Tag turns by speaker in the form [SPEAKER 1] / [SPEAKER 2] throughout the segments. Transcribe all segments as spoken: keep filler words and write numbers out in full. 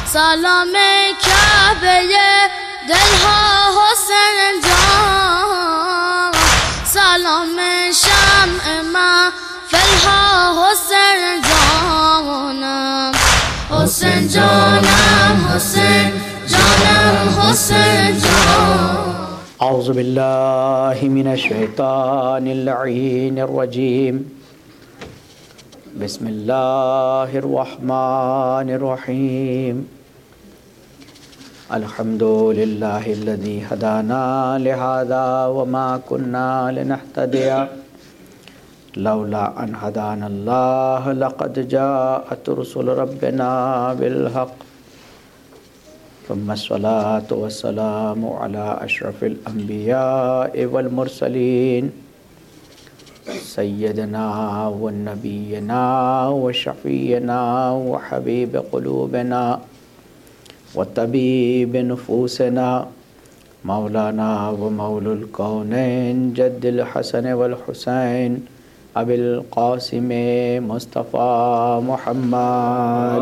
[SPEAKER 1] سلام کعبه دلها حسین جان، سلام شمع محفلها حسین جانم، حسین جانم، حسین جانم، حسین جان.
[SPEAKER 2] اعوذ باللہ من الشیطان اللعین الرجیم. بسم اللہ الرحمن الرحیم. الحمد للہ الذی ہدانا لہذا وما كنا لنہتدی لولا ان ہدانا اللہ لقد جاءت رسل ربنا بالحق. ثم الصلاة والسلام على أشرف الأنبياء والمرسلين سيدنا ونبينا وشفينا وحبيب قلوبنا وطبيب نفوسنا مولانا ومولى الكونين جد الحسن والحسين أبي القاسم مصطفى محمد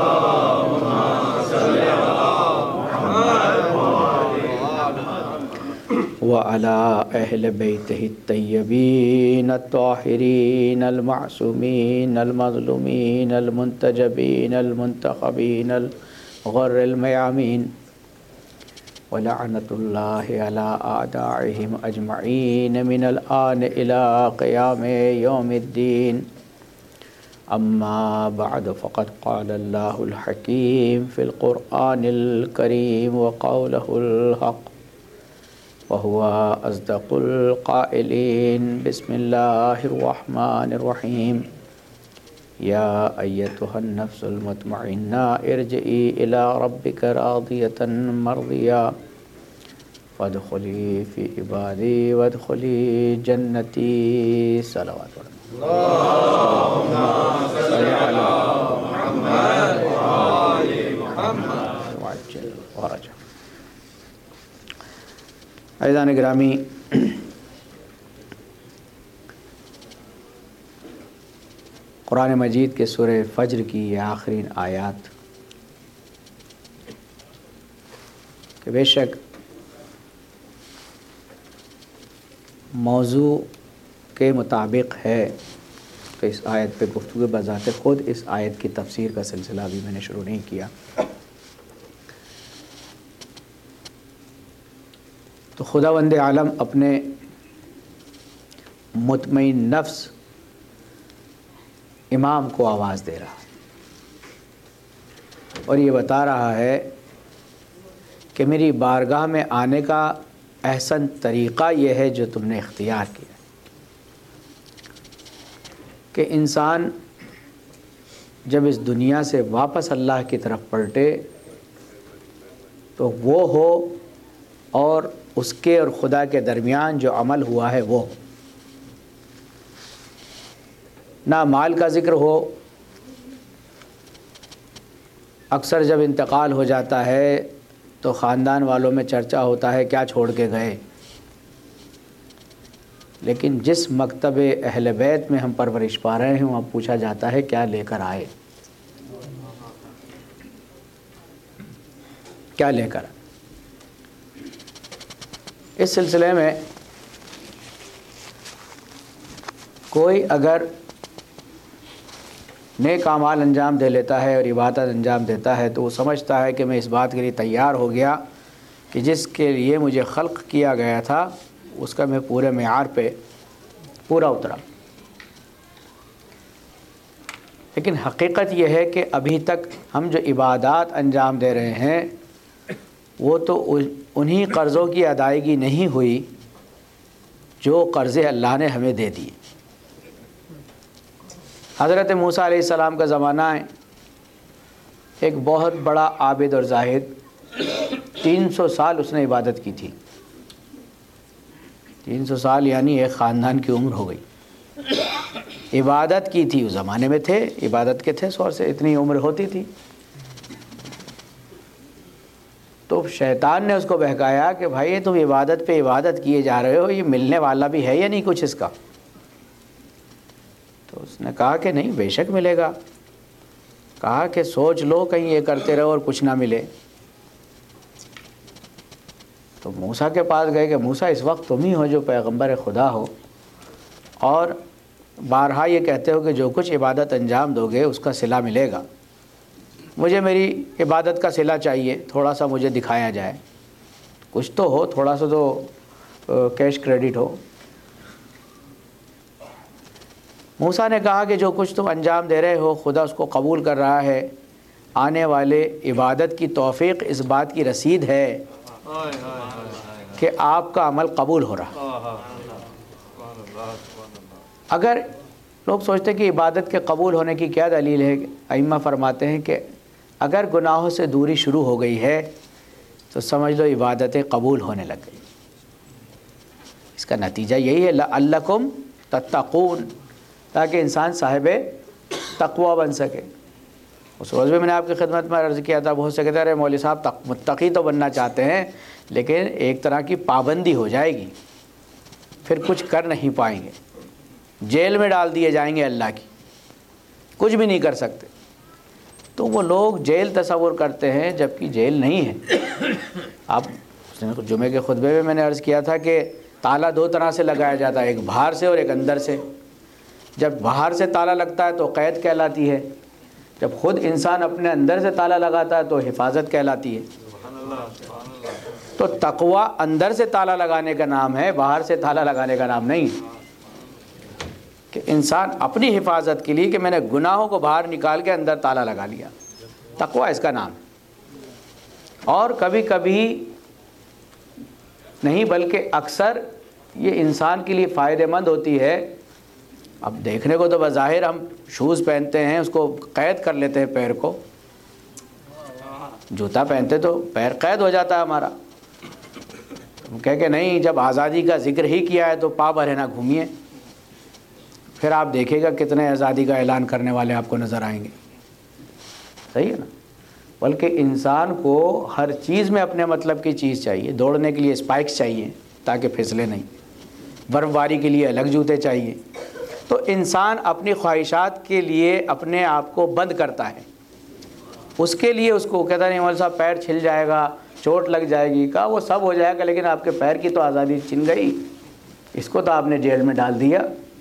[SPEAKER 2] وعلى أهل بيته الطيبين الطاهرين المعصومين المظلومين المنتجبين المنتخبين الغر الميامين ولعنة الله على أعدائهم أجمعين من الآن إلى قيام يوم الدين. أما بعد فقد قال الله الحكيم في القرآن الكريم وقوله الحق وهو أصدق القائلين. بسم الله الرحمن الرحيم. يا أيتها النفس المطمئنة ارجعي إلى ربك راضية مرضية فادخلي في عبادي وادخلي جنتي. صلوات اللهم صل على محمد وآل محمد وعجل ورجل. عزیزان گرامی، قرآن مجید کے سورہ فجر کی یہ آخری آیات کہ بے شک موضوع کے مطابق ہے کہ اس آیت پہ گفتگو بذات خود اس آیت کی تفسیر کا سلسلہ بھی میں نے شروع نہیں کیا. تو خداوند عالم اپنے مطمئن نفس امام کو آواز دے رہا ہے اور یہ بتا رہا ہے کہ میری بارگاہ میں آنے کا احسن طریقہ یہ ہے جو تم نے اختیار کیا کہ انسان جب اس دنیا سے واپس اللہ کی طرف پلٹے تو وہ ہو اور اس کے اور خدا کے درمیان جو عمل ہوا ہے وہ نہ مال کا ذکر ہو. اکثر جب انتقال ہو جاتا ہے تو خاندان والوں میں چرچا ہوتا ہے کیا چھوڑ کے گئے، لیکن جس مکتب اہل بیت میں ہم پرورش پا رہے ہیں وہاں پوچھا جاتا ہے کیا لے کر آئے، کیا لے کر آئے. اس سلسلے میں کوئی اگر نیک اعمال انجام دے لیتا ہے اور عبادت انجام دیتا ہے تو وہ سمجھتا ہے کہ میں اس بات کے لیے تیار ہو گیا کہ جس کے لیے مجھے خلق کیا گیا تھا اس کا میں پورے معیار پہ پورا اترا. لیکن حقیقت یہ ہے کہ ابھی تک ہم جو عبادات انجام دے رہے ہیں وہ تو انہی قرضوں کی ادائیگی نہیں ہوئی جو قرضے اللہ نے ہمیں دے دیے. حضرت موسیٰ علیہ السلام کا زمانہ ہے، ایک بہت بڑا عابد اور زاہد، تین سو سال اس نے عبادت کی تھی. تین سو سال یعنی ایک خاندان کی عمر ہو گئی. عبادت کی تھی، اس زمانے میں تھے، عبادت کے تھے، سو سے اتنی عمر ہوتی تھی. تو شیطان نے اس کو بہکایا کہ بھائی تم عبادت پہ عبادت کیے جا رہے ہو، یہ ملنے والا بھی ہے یا نہیں کچھ اس کا؟ تو اس نے کہا کہ نہیں، بے شک ملے گا. کہا کہ سوچ لو کہیں یہ کرتے رہو اور کچھ نہ ملے. تو موسیٰ کے پاس گئے کہ موسیٰ اس وقت تم ہی ہو جو پیغمبر خدا ہو اور بارہا یہ کہتے ہو کہ جو کچھ عبادت انجام دو گے اس کا صلہ ملے گا. مجھے میری عبادت کا صلہ چاہیے، تھوڑا سا مجھے دکھایا جائے، کچھ تو ہو، تھوڑا سا تو کیش کریڈٹ ہو. موسیٰ نے کہا کہ جو کچھ تم انجام دے رہے ہو خدا اس کو قبول کر رہا ہے، آنے والے عبادت کی توفیق اس بات کی رسید ہے کہ آپ کا عمل قبول ہو رہا. اگر لوگ سوچتے کہ عبادت کے قبول ہونے کی کیا دلیل ہے، ائمہ فرماتے ہیں کہ اگر گناہوں سے دوری شروع ہو گئی ہے تو سمجھ لو عبادتیں قبول ہونے لگ گئی. اس کا نتیجہ یہی ہے لعلکم تتقون، تاکہ انسان صاحب تقوی بن سکے. اس روز بھی میں نے آپ کی خدمت میں عرض کیا تھا، بہت سے کہتے ہیں مولوی صاحب متقی تو بننا چاہتے ہیں لیکن ایک طرح کی پابندی ہو جائے گی، پھر کچھ کر نہیں پائیں گے، جیل میں ڈال دیے جائیں گے اللہ کی، کچھ بھی نہیں کر سکتے. تو وہ لوگ جیل تصور کرتے ہیں جبکہ جیل نہیں ہے. آپ جمعے کے خطبے میں میں نے عرض کیا تھا کہ تالا دو طرح سے لگایا جاتا ہے، ایک باہر سے اور ایک اندر سے. جب باہر سے تالا لگتا ہے تو قید کہلاتی ہے، جب خود انسان اپنے اندر سے تالا لگاتا ہے تو حفاظت کہلاتی ہے. تو تقوی اندر سے تالا لگانے کا نام ہے، باہر سے تالا لگانے کا نام نہیں. کہ انسان اپنی حفاظت کے لیے کہ میں نے گناہوں کو باہر نکال کے اندر تالا لگا لیا، تقوی اس کا نام. اور کبھی کبھی نہیں بلکہ اکثر یہ انسان کے لیے فائدہ مند ہوتی ہے. اب دیکھنے کو تو بظاہر ہم شوز پہنتے ہیں اس کو قید کر لیتے ہیں پیر کو، جوتا پہنتے تو پیر قید ہو جاتا ہے ہمارا. ہم کہہ کہ نہیں، جب آزادی کا ذکر ہی کیا ہے تو پا بھرے نہ گھومیے، پھر آپ دیکھیں گا کتنے آزادی کا اعلان کرنے والے آپ کو نظر آئیں گے. صحیح ہے نا؟ بلکہ انسان کو ہر چیز میں اپنے مطلب کی چیز چاہیے. دوڑنے کے لیے اسپائکس چاہیے تاکہ پھسلے نہیں، برف باری کے لیے الگ جوتے چاہیے. تو انسان اپنی خواہشات کے لیے اپنے آپ کو بند کرتا ہے. اس کے لیے اس کو کہتا نہیں مول صاحب پیر چھل جائے گا، چوٹ لگ جائے گی. کہا وہ سب ہو جائے گا لیکن آپ کے پیر کی تو آزادی چھن گئی، اس کو تو آپ نے جیل میں ڈال دیا.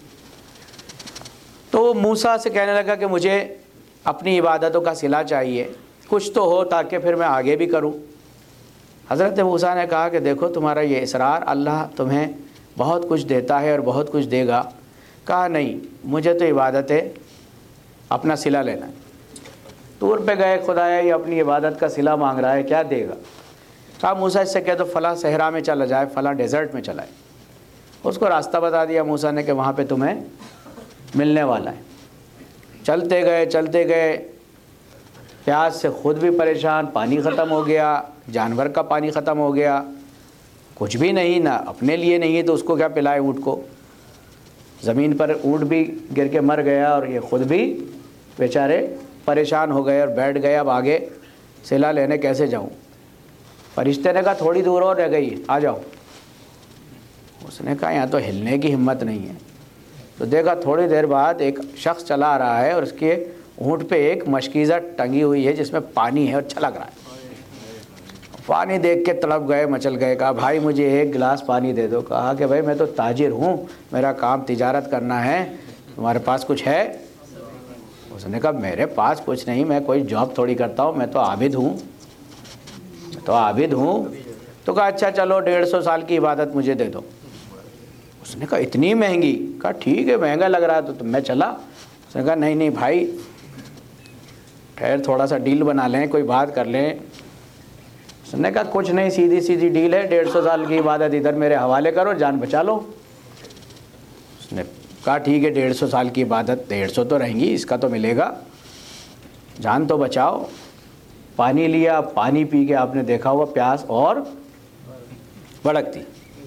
[SPEAKER 2] تو وہ موسیٰ سے کہنے لگا کہ مجھے اپنی عبادتوں کا صلہ چاہیے، کچھ تو ہو تاکہ پھر میں آگے بھی کروں. حضرت موسیٰ نے کہا کہ دیکھو تمہارا یہ اصرار، اللہ تمہیں بہت کچھ دیتا ہے اور بہت کچھ دے گا. کہا نہیں، مجھے تو عبادت ہے، اپنا صلہ لینا ہے. طور پہ گئے، خدایا یہ اپنی عبادت کا صلہ مانگ رہا ہے، کیا دے گا؟ کہا موسیٰ اس سے کہہ تو فلاں صحرا میں چلا جائے، فلاں ڈیزرٹ میں چلا ہے. اس کو راستہ بتا دیا موسیٰ نے کہ وہاں پہ تمہیں ملنے والا ہے. چلتے گئے چلتے گئے، پیاس سے خود بھی پریشان، پانی ختم ہو گیا، جانور کا پانی ختم ہو گیا، کچھ بھی نہیں، نہ اپنے لیے نہیں ہے تو اس کو کیا پلائے اونٹ کو. زمین پر اونٹ بھی گر کے مر گیا اور یہ خود بھی بیچارے پریشان ہو گئے اور بیٹھ گئے. اب آگے صلہ لینے کیسے جاؤں؟ فرشتے نے کہا تھوڑی دور اور رہ گئی، آ جاؤ. اس نے کہا یہاں تو ہلنے کی ہمت نہیں ہے. تو دیکھا تھوڑی دیر بعد ایک شخص چلا آ رہا ہے اور اس کے اونٹ پہ ایک مشکیزہ ٹنگی ہوئی ہے جس میں پانی ہے اور چھلک رہا ہے. پانی دیکھ کے تڑپ گئے، مچل گئے. کہا بھائی مجھے ایک گلاس پانی دے دو. کہا کہ بھائی میں تو تاجر ہوں، میرا کام تجارت کرنا ہے، تمہارے پاس کچھ ہے؟ اس نے کہا میرے پاس کچھ نہیں، میں کوئی جاب تھوڑی کرتا ہوں، میں تو عابد ہوں، میں تو عابد ہوں. تو کہا اچھا چلو ڈیڑھ سو سال کی عبادت مجھے دے دو. اس نے کہا اتنی مہنگی؟ کہا ٹھیک ہے مہنگا لگ رہا ہے تو میں چلا. اس نے کہا نہیں نہیں بھائی خیر تھوڑا سا ڈیل بنا لیں، کوئی بات کر لیں. اس نے کہا کچھ نہیں، سیدھی سیدھی ڈیل ہے، ڈیڑھ سو سال کی عبادت ادھر میرے حوالے کرو، جان بچا لو. اس نے کہا ٹھیک ہے ڈیڑھ سو سال کی عبادت، ڈیڑھ سو تو رہیں گی، اس کا تو ملے گا، جان تو بچاؤ. پانی لیا، پانی پی کے آپ نے دیکھا ہوا پیاس اور بھڑکتی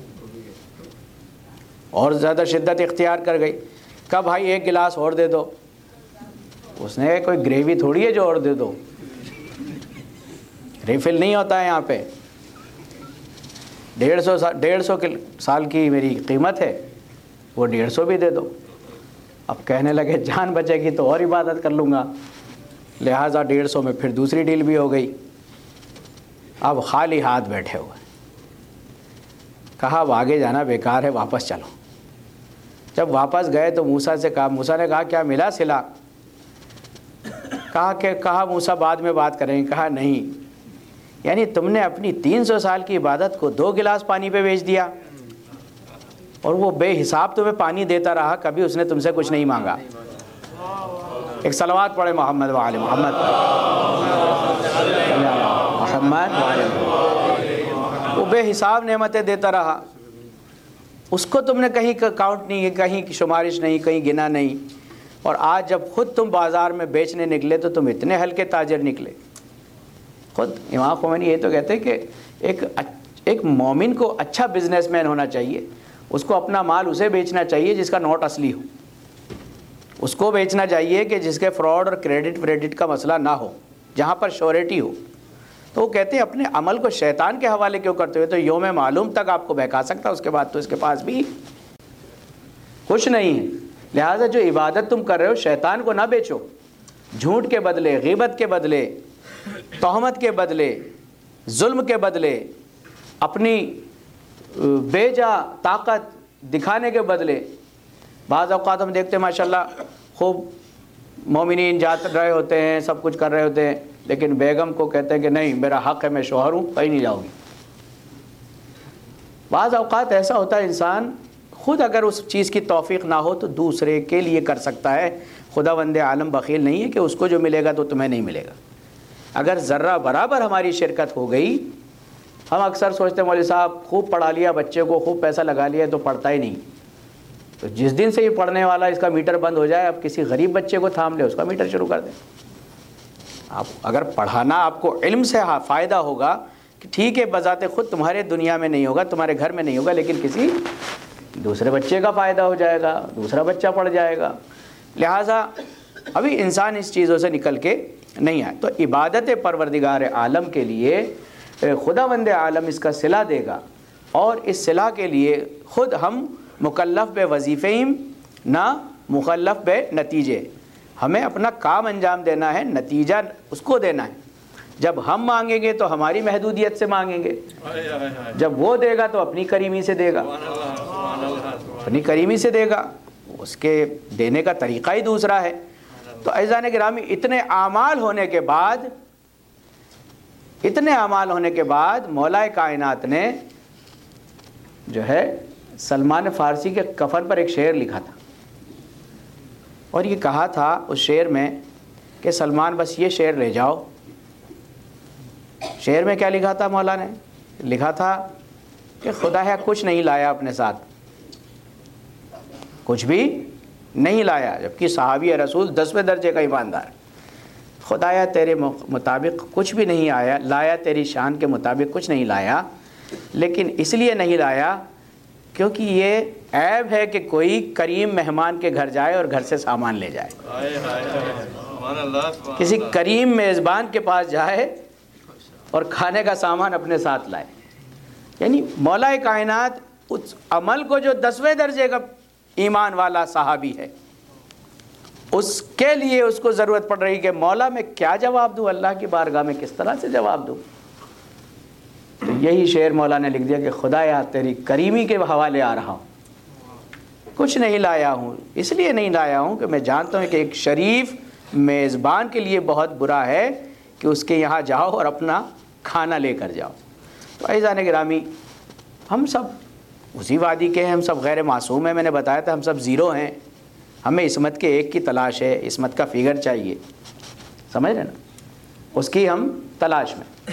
[SPEAKER 2] اور زیادہ شدت اختیار کر گئی. کہا بھائی ایک گلاس اور دے دو. اس نے کوئی گریوی تھوڑی ہے جو اور دے دو، ریفل نہیں ہوتا ہے یہاں پہ. ڈیڑھ سو ڈیڑھ سو سال کی میری قیمت ہے، وہ ڈیڑھ سو بھی دے دو. اب کہنے لگے جان بچے گی تو اور عبادت کر لوں گا. لہٰذا ڈیڑھ سو میں پھر دوسری ڈیل بھی ہو گئی. اب خالی ہاتھ بیٹھے ہوئے. کہا اب آگے جانا بیکار ہے، واپس چلو. جب واپس گئے تو موسیٰ سے کہا، موسیٰ نے کہا کیا ملا صلہ؟ کہا کہ کہا موسیٰ بعد میں بات کریں گے. کہا نہیں، یعنی تم نے اپنی تین سو سال کی عبادت کو دو گلاس پانی پہ بیچ دیا، اور وہ بے حساب تمہیں پانی دیتا رہا، کبھی اس نے تم سے کچھ نہیں مانگا. ایک صلوات پڑھے محمد وعلی محمد محمد وعلی. وہ بے حساب نعمتیں دیتا رہا، اس کو تم نے کہیں کاؤنٹ نہیں، کہیں شمارش نہیں، کہیں گنا نہیں. اور آج جب خود تم بازار میں بیچنے نکلے تو تم اتنے ہلکے تاجر نکلے. خود امام خمینی یہ تو کہتے ہیں کہ ایک ایک مومن کو اچھا بزنس مین ہونا چاہیے. اس کو اپنا مال اسے بیچنا چاہیے جس کا نوٹ اصلی ہو. اس کو بیچنا چاہیے کہ جس کے فراڈ اور کریڈٹ وریڈٹ کا مسئلہ نہ ہو، جہاں پر شیورٹی ہو. تو وہ کہتے ہیں اپنے عمل کو شیطان کے حوالے کیوں کرتے ہوئے؟ تو یوم معلوم تک آپ کو بہکا سکتا، اس کے بعد تو اس کے پاس بھی کچھ نہیں ہے. لہٰذا جو عبادت تم کر رہے ہو شیطان کو نہ بیچو. جھوٹ کے بدلے، غیبت کے بدلے، تہمت کے بدلے، ظلم کے بدلے، اپنی بے جا طاقت دکھانے کے بدلے. بعض اوقات ہم دیکھتے ہیں ماشاءاللہ خوب مومنین جات رہے ہوتے ہیں، سب کچھ کر رہے ہوتے ہیں، لیکن بیگم کو کہتے ہیں کہ نہیں میرا حق ہے، میں شوہر ہوں، کہیں نہیں جاؤ گی. بعض اوقات ایسا ہوتا ہے انسان خود اگر اس چیز کی توفیق نہ ہو تو دوسرے کے لیے کر سکتا ہے. خداوند عالم بخیل نہیں ہے کہ اس کو جو ملے گا تو تمہیں نہیں ملے گا. اگر ذرہ برابر ہماری شرکت ہو گئی، ہم اکثر سوچتے ہیں مولوی صاحب خوب پڑھا لیا بچے کو، خوب پیسہ لگا لیا تو پڑھتا ہی نہیں. تو جس دن سے یہ پڑھنے والا اس کا میٹر بند ہو جائے، اب کسی غریب بچے کو تھام لے، اس کا میٹر شروع کر دیں. آپ اگر پڑھانا آپ کو علم سے فائدہ ہوگا کہ ٹھیک ہے بذات خود تمہارے دنیا میں نہیں ہوگا، تمہارے گھر میں نہیں ہوگا، لیکن کسی دوسرے بچے کا فائدہ ہو جائے گا، دوسرا بچہ پڑھ جائے گا. لہٰذا ابھی انسان اس چیزوں سے نکل کے نہیں آئے. تو عبادت پروردگار عالم کے لیے خداوند عالم اس کا صلہ دے گا، اور اس صلہ کے لیے خود ہم مکلف بے وظیفہم نہ مکلف بے نتیجے. ہمیں اپنا کام انجام دینا ہے، نتیجہ اس کو دینا ہے. جب ہم مانگیں گے تو ہماری محدودیت سے مانگیں گے، جب وہ دے گا تو اپنی کریمی سے دے گا، اپنی کریمی سے دے گا. اس کے دینے کا طریقہ ہی دوسرا ہے. تو عزیزان گرامی، اتنے اعمال ہونے کے بعد اتنے اعمال ہونے کے بعد مولا کائنات نے جو ہے سلمان فارسی کے کفن پر ایک شعر لکھا تھا، اور یہ کہا تھا اس شعر میں کہ سلمان بس یہ شعر لے جاؤ. شعر میں کیا لکھا تھا مولا نے؟ لکھا تھا کہ خدا ہے کچھ نہیں لایا اپنے ساتھ، کچھ بھی نہیں لایا، جبکہ صحابی رسول دسویں درجے کا ایماندار. خدایا تیرے مطابق کچھ بھی نہیں آیا لایا، تیری شان کے مطابق کچھ نہیں لایا، لیکن اس لیے نہیں لایا کیونکہ یہ عیب ہے کہ کوئی کریم مہمان کے گھر جائے اور گھر سے سامان لے جائے. کسی کریم میزبان کے پاس جائے اور کھانے کا سامان اپنے ساتھ لائے. یعنی مولا کائنات اس عمل کو جو دسویں درجے کا ایمان والا صحابی ہے، اس کے لیے اس کو ضرورت پڑ رہی کہ مولا میں کیا جواب دوں، اللہ کی بارگاہ میں کس طرح سے جواب دوں. تو یہی شعر مولا نے لکھ دیا کہ خدایا تیری کریمی کے حوالے آ رہا ہوں، کچھ نہیں لایا ہوں. اس لیے نہیں لایا ہوں کہ میں جانتا ہوں کہ ایک شریف میزبان کے لیے بہت برا ہے کہ اس کے یہاں جاؤ اور اپنا کھانا لے کر جاؤ. تو عزیزان گرامی، ہم سب اسی وادی کے ہیں، ہم سب غیر معصوم ہیں. میں نے بتایا تھا ہم سب زیرو ہیں. ہمیں عصمت کے ایک کی تلاش ہے، عصمت کا فگر چاہیے، سمجھ رہے نا، اس کی ہم تلاش میں.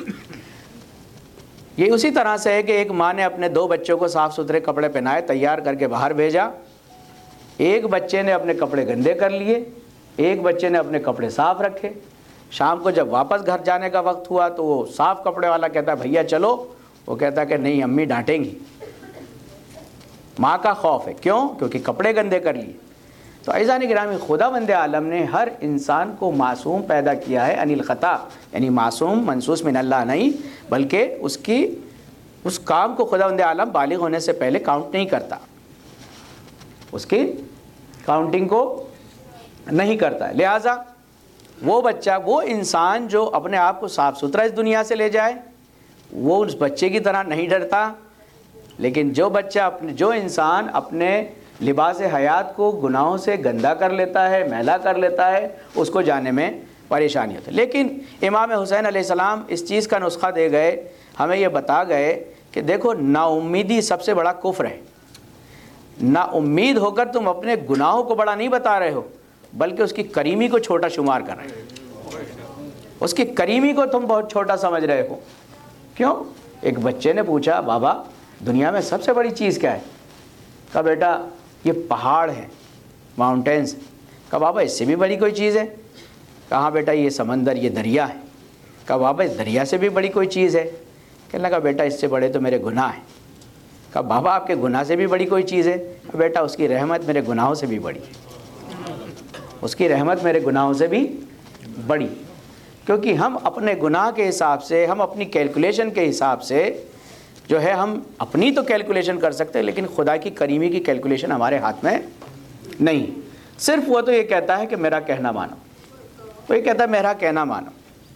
[SPEAKER 2] یہ اسی طرح سے ہے کہ ایک ماں نے اپنے دو بچوں کو صاف ستھرے کپڑے پہنائے، تیار کر کے باہر بھیجا. ایک بچے نے اپنے کپڑے گندے کر لیے، ایک بچے نے اپنے کپڑے صاف رکھے. شام کو جب واپس گھر جانے کا وقت ہوا تو وہ صاف کپڑے والا کہتا ہے بھیا چلو، وہ کہتا ہے کہ نہیں امی ڈانٹیں گی. ماں کا خوف ہے، کیوں؟ کیونکہ کپڑے گندے کر لیے. تو عزیزان گرامی، خداوند عالم نے ہر انسان کو معصوم پیدا کیا ہے، انل خطا، یعنی معصوم منصوص من اللہ نہیں، بلکہ اس کی اس کام کو خداوند عالم بالغ ہونے سے پہلے کاؤنٹ نہیں کرتا، اس کی کاؤنٹنگ کو نہیں کرتا ہے. لہٰذا وہ بچہ وہ انسان جو اپنے آپ کو صاف ستھرا اس دنیا سے لے جائے وہ اس بچے کی طرح نہیں ڈرتا، لیکن جو بچہ اپنے جو انسان اپنے لباس حیات کو گناہوں سے گندا کر لیتا ہے، میلا کر لیتا ہے، اس کو جانے میں پریشانی ہوتی ہے۔ لیکن امام حسین علیہ السلام اس چیز کا نسخہ دے گئے، ہمیں یہ بتا گئے کہ دیکھو نا امیدی سب سے بڑا کفر ہے۔ نا امید ہو کر تم اپنے گناہوں کو بڑا نہیں بتا رہے ہو بلکہ اس کی کریمی کو چھوٹا شمار کر رہے ہو، اس کی کریمی کو تم بہت چھوٹا سمجھ رہے ہو۔ کیوں؟ ایک بچے نے پوچھا بابا دنیا میں سب سے بڑی چیز کیا ہے؟ کہا بیٹا یہ پہاڑ ہیں، ماؤنٹینز۔ کہا بابا اس سے بھی بڑی کوئی چیز ہے؟ کہا بیٹا یہ سمندر، یہ دریا ہے۔ کہا بابا اس دریا سے بھی بڑی کوئی چیز ہے؟ کہنے لگا بیٹا اس سے بڑے تو میرے گناہ ہیں۔ کہا بابا آپ کے گناہ سے بھی بڑی کوئی چیز ہے؟ بیٹا اس کی رحمت میرے گناہوں سے بھی بڑی ہے، اس کی رحمت میرے گناہوں سے بھی بڑی، کیونکہ ہم اپنے گناہ کے حساب سے، ہم اپنی کیلکولیشن کے حساب سے جو ہے ہم اپنی تو کیلکولیشن کر سکتے ہیں لیکن خدا کی کریمی کی کیلکولیشن ہمارے ہاتھ میں نہیں۔ صرف وہ تو یہ کہتا ہے کہ میرا کہنا مانو، وہ یہ کہتا ہے میرا کہنا مانو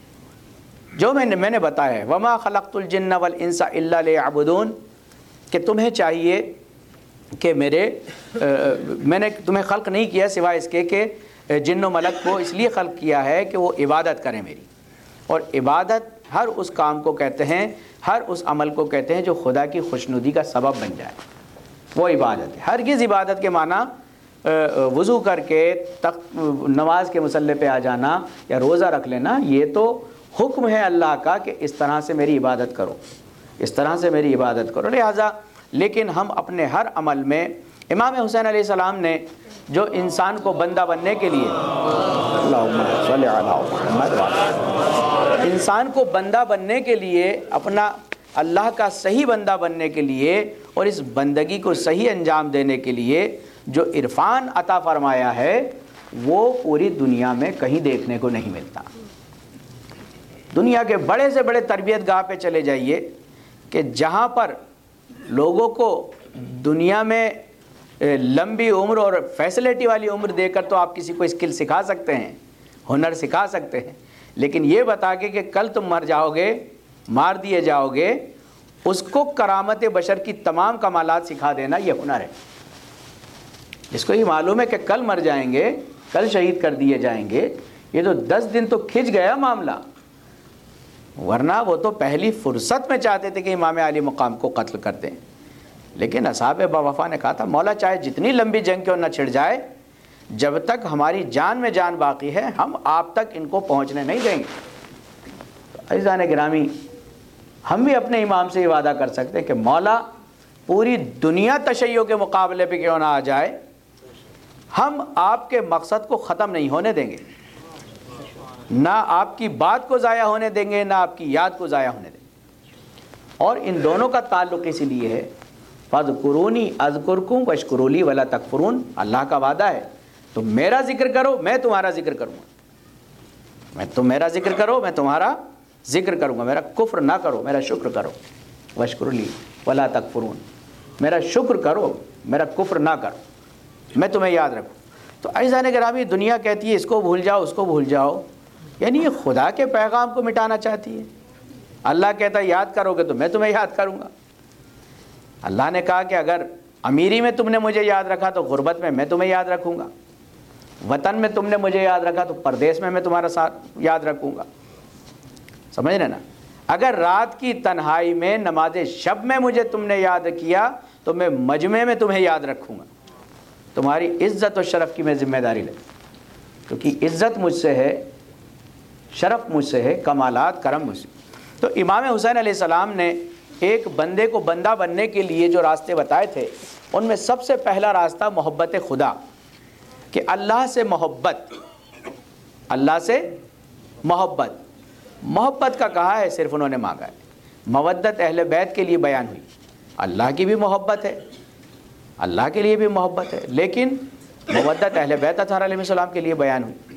[SPEAKER 2] جو میں نے میں نے بتایا ہے۔ وما خلقت الجن والانس الا لیعبدون، کہ تمہیں چاہیے کہ میرے میں نے تمہیں خلق نہیں کیا سوائے اس کے کہ جن و ملک کو اس لیے خلق کیا ہے کہ وہ عبادت کریں میری، اور عبادت ہر اس کام کو کہتے ہیں، ہر اس عمل کو کہتے ہیں جو خدا کی خوشنودی کا سبب بن جائے، وہ عبادت ہے۔ ہرگز عبادت کے معنی وضو کر کے تخت نماز کے مصلی پہ آ جانا یا روزہ رکھ لینا، یہ تو حکم ہے اللہ کا کہ اس طرح سے میری عبادت کرو، اس طرح سے میری عبادت کرو۔ لہٰذا لیکن ہم اپنے ہر عمل میں، امام حسین علیہ السلام نے جو انسان کو بندہ بننے کے لیے اللہم صلی علی محمد وعلی، انسان کو بندہ بننے کے لیے، اپنا اللہ کا صحیح بندہ بننے کے لیے اور اس بندگی کو صحیح انجام دینے کے لیے جو عرفان عطا فرمایا ہے وہ پوری دنیا میں کہیں دیکھنے کو نہیں ملتا۔ دنیا کے بڑے سے بڑے تربیت گاہ پہ چلے جائیے کہ جہاں پر لوگوں کو دنیا میں لمبی عمر اور فیسلٹی والی عمر دے کر تو آپ کسی کو اسکل سکھا سکتے ہیں، ہنر سکھا سکتے ہیں، لیکن یہ بتا کے کہ کل تم مر جاؤ گے، مار دیے جاؤ گے، اس کو کرامت بشر کی تمام کمالات سکھا دینا یہ ہنر ہے۔ جس کو یہ معلوم ہے کہ کل مر جائیں گے، کل شہید کر دیے جائیں گے، یہ تو دس دن تو کھنچ گیا معاملہ، ورنہ وہ تو پہلی فرصت میں چاہتے تھے کہ امام علی مقام کو قتل کر دیں، لیکن اصحاب باوفا نے کہا تھا مولا چاہے جتنی لمبی جنگ کیوں نہ چھڑ جائے، جب تک ہماری جان میں جان باقی ہے ہم آپ تک ان کو پہنچنے نہیں دیں گے۔ عزیزان گرامی، ہم بھی اپنے امام سے یہ وعدہ کر سکتے ہیں کہ مولا پوری دنیا تشیع کے مقابلے پہ کیوں نہ آ جائے، ہم آپ کے مقصد کو ختم نہیں ہونے دیں گے، نہ آپ کی بات کو ضائع ہونے دیں گے، نہ آپ کی یاد کو ضائع ہونے دیں گے۔ اور ان دونوں کا تعلق اسی لیے ہے فاذکرونی اذکرکم واشکروا لی ولا تکفرون، اللہ کا وعدہ ہے تم میرا ذکر کرو میں تمہارا ذکر کروں گا، میں تم میرا ذکر کرو میں تمہارا ذکر کروں گا، میرا کفر نہ کرو میرا شکر کرو، واشکروا لی ولا تکفرون، میرا شکر کرو میرا کفر نہ کرو، میں تمہیں یاد رکھوں۔ تو عزیزان گرامی، دنیا کہتی ہے اس کو بھول جاؤ اس کو بھول جاؤ، یعنی یہ خدا کے پیغام کو مٹانا چاہتی ہے۔ اللہ کہتا ہے یاد کرو گے تو میں تمہیں یاد کروں گا۔ اللہ نے کہا کہ اگر امیری میں تم نے مجھے یاد رکھا تو غربت میں میں تمہیں یاد رکھوں گا، وطن میں تم نے مجھے یاد رکھا تو پردیس میں میں تمہارا ساتھ یاد رکھوں گا، سمجھ رہے نا؟ اگر رات کی تنہائی میں نماز شب میں مجھے تم نے یاد کیا تو میں مجمع میں تمہیں یاد رکھوں گا، تمہاری عزت و شرف کی میں ذمہ داری لے، کیونکہ عزت مجھ سے ہے، شرف مجھ سے ہے، کمالات کرم مجھ سے۔ تو امام حسین علیہ السلام نے ایک بندے کو بندہ بننے کے لیے جو راستے بتائے تھے ان میں سب سے پہلا راستہ محبت خدا، کہ اللہ سے محبت، اللہ سے محبت محبت کا کہا ہے صرف انہوں نے مانگا ہے، مودت اہل بیت کے لیے بیان ہوئی، اللہ کی بھی محبت ہے، اللہ کے لیے بھی محبت ہے، لیکن مودت اہل بیت اطہار علیہ السلام کے لیے بیان ہوئی،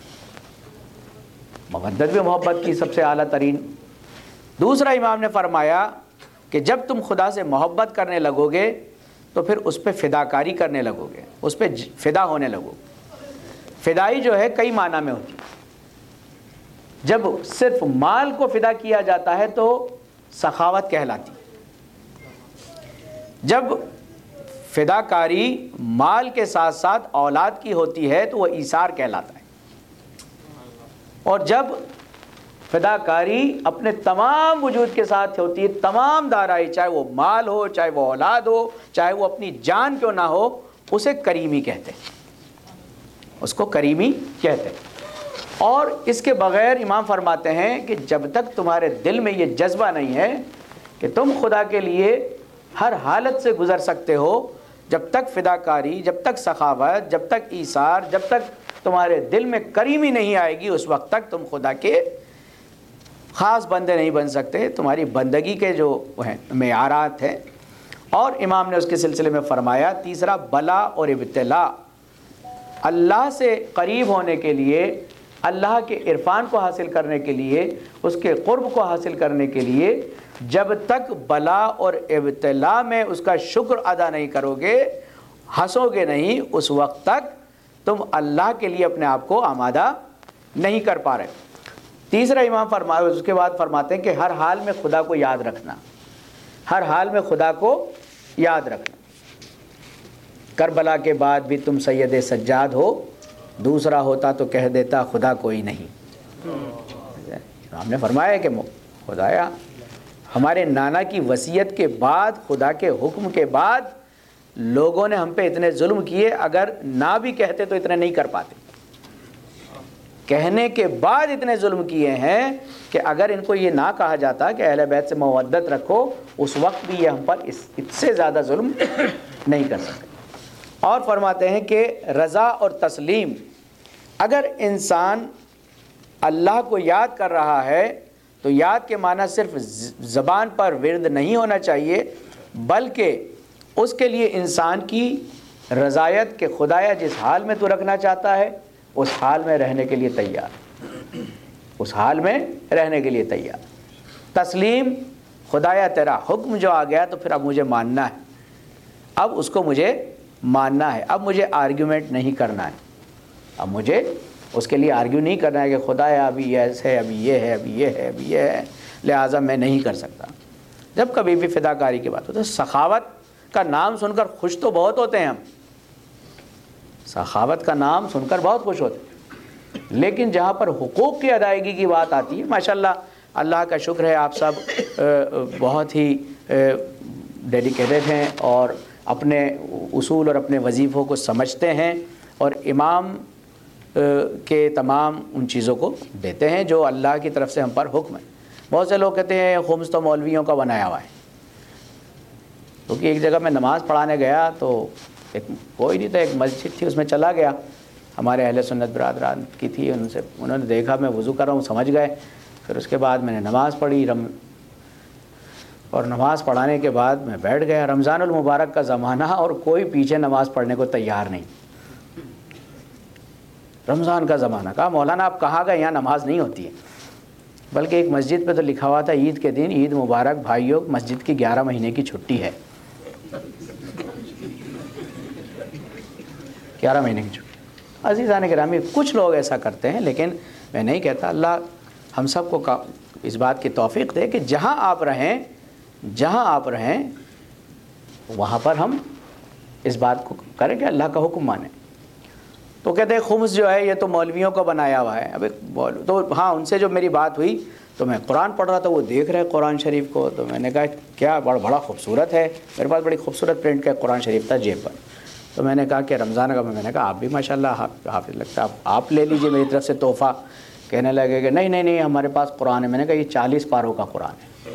[SPEAKER 2] مودت بھی محبت کی سب سے اعلیٰ ترین۔ دوسرا امام نے فرمایا کہ جب تم خدا سے محبت کرنے لگو گے تو پھر اس پہ فداکاری کرنے لگو گے، اس پہ فدا ہونے لگو۔ فدائی جو ہے کئی معنی میں ہوتی ہے، جب صرف مال کو فدا کیا جاتا ہے تو سخاوت کہلاتی، جب فدا کاری مال کے ساتھ ساتھ اولاد کی ہوتی ہے تو وہ ایثار کہلاتا ہے، اور جب فدا کاری اپنے تمام وجود کے ساتھ ہوتی ہے، تمام دارائی، چاہے وہ مال ہو، چاہے وہ اولاد ہو، چاہے وہ اپنی جان کیوں نہ ہو، اسے کریمی کہتے ہیں، اس کو کریمی کہتے ہیں۔ اور اس کے بغیر امام فرماتے ہیں کہ جب تک تمہارے دل میں یہ جذبہ نہیں ہے کہ تم خدا کے لیے ہر حالت سے گزر سکتے ہو، جب تک فدا کاری، جب تک سخاوت، جب تک ایثار، جب تک تمہارے دل میں کریمی نہیں آئے گی، اس وقت تک تم خدا کے خاص بندے نہیں بن سکتے۔ تمہاری بندگی کے جو ہیں معیارات ہیں۔ اور امام نے اس کے سلسلے میں فرمایا تیسرا، بلا اور ابتلا، اللہ سے قریب ہونے کے لیے، اللہ کے عرفان کو حاصل کرنے کے لیے، اس کے قرب کو حاصل کرنے کے لیے جب تک بلا اور ابتلا میں اس کا شکر ادا نہیں کرو گے، ہنسو گے نہیں، اس وقت تک تم اللہ کے لیے اپنے آپ کو آمادہ نہیں کر پا رہے۔ تیسرا امام فرمایا، اس کے بعد فرماتے ہیں کہ ہر حال میں خدا کو یاد رکھنا، ہر حال میں خدا کو یاد رکھنا۔ کربلا کے بعد بھی تم سید سجاد ہو، دوسرا ہوتا تو کہہ دیتا خدا کوئی نہیں۔ ہم نے فرمایا کہ خدایا ہمارے نانا کی وصیت کے بعد، خدا کے حکم کے بعد لوگوں نے ہم پہ اتنے ظلم کیے، اگر نہ بھی کہتے تو اتنے نہیں کر پاتے، کہنے کے بعد اتنے ظلم کیے ہیں کہ اگر ان کو یہ نہ کہا جاتا کہ اہل بیت سے مودت رکھو، اس وقت بھی یہ ہم پر اس سے زیادہ ظلم نہیں کر سکتے۔ اور فرماتے ہیں کہ رضا اور تسلیم، اگر انسان اللہ کو یاد کر رہا ہے تو یاد کے معنی صرف زبان پر ورد نہیں ہونا چاہیے، بلکہ اس کے لیے انسان کی رضایت کہ خدایا جس حال میں تو رکھنا چاہتا ہے اس حال میں رہنے کے لیے تیار، اس حال میں رہنے کے لیے تیار۔ تسلیم، خدایا تیرا حکم جو آ گیا تو پھر اب مجھے ماننا ہے، اب اس کو مجھے ماننا ہے، اب مجھے آرگیومنٹ نہیں کرنا ہے، اب مجھے اس کے لیے آرگیو نہیں کرنا ہے کہ خدایا ابھی یہ ایسے ہے، ابھی یہ ہے، ابھی یہ ہے، ابھی یہ ہے، لہٰذا میں نہیں کر سکتا۔ جب کبھی بھی فدا کاری کی بات ہوتی ہے، سخاوت کا نام سن کر خوش تو بہت ہوتے ہیں ہم، سخاوت کا نام سن کر بہت خوش ہوتے ہیں، لیکن جہاں پر حقوق کی ادائیگی کی بات آتی ہے، ماشاءاللہ اللہ کا شکر ہے آپ سب بہت ہی ڈیڈیکیٹڈ ہیں اور اپنے اصول اور اپنے وظیفوں کو سمجھتے ہیں، اور امام کے تمام ان چیزوں کو دیتے ہیں جو اللہ کی طرف سے ہم پر حکم ہے۔ بہت سے لوگ کہتے ہیں خمس تو مولویوں کا بنایا ہوا ہے، کیونکہ ایک جگہ میں نماز پڑھانے گیا تو ایک کوئی نہیں تھا، ایک مسجد تھی، اس میں چلا گیا، ہمارے اہل سنت برادران کی تھی، ان سے انہوں نے دیکھا میں وضو کر رہا ہوں، سمجھ گئے، پھر اس کے بعد میں نے نماز پڑھی، رم اور نماز پڑھانے کے بعد میں بیٹھ گیا، رمضان المبارک کا زمانہ اور کوئی پیچھے نماز پڑھنے کو تیار نہیں، رمضان کا زمانہ، کہا مولانا آپ کہاں گئے، یہاں نماز نہیں ہوتی ہے، بلکہ ایک مسجد پہ تو لکھا ہوا تھا عید کے دن عید مبارک بھائیوں، مسجد کی گیارہ مہینے کی چھٹی ہے، گیارہ مہینے کی چھٹی۔ عزیزان گرامی، کچھ لوگ ایسا کرتے ہیں، لیکن میں نہیں کہتا، اللہ ہم سب کو اس بات کی توفیق دے کہ جہاں آپ رہیں جہاں آپ رہیں وہاں پر ہم اس بات کو کریں کہ اللہ کا حکم مانیں۔ تو کہتے ہیں خمس جو ہے یہ تو مولویوں کا بنایا ہوا ہے، اب تو ہاں ان سے جو میری بات ہوئی تو میں قرآن پڑھ رہا تھا، وہ دیکھ رہے قرآن شریف کو، تو میں نے کہا کیا بڑا بڑا خوبصورت ہے، میرے پاس بڑی خوبصورت پرنٹ کا قرآن شریف تھا جیب پر، تو میں نے کہا کہ رمضان کا، میں نے کہا آپ بھی ماشاءاللہ حافظ لگتا ہے، آپ لے لیجئے میری طرف سے تحفہ۔ کہنے لگے کہ نہیں نہیں نہیں ہمارے پاس قرآن ہے۔ میں نے کہا یہ چالیس پاروں کا قرآن ہے۔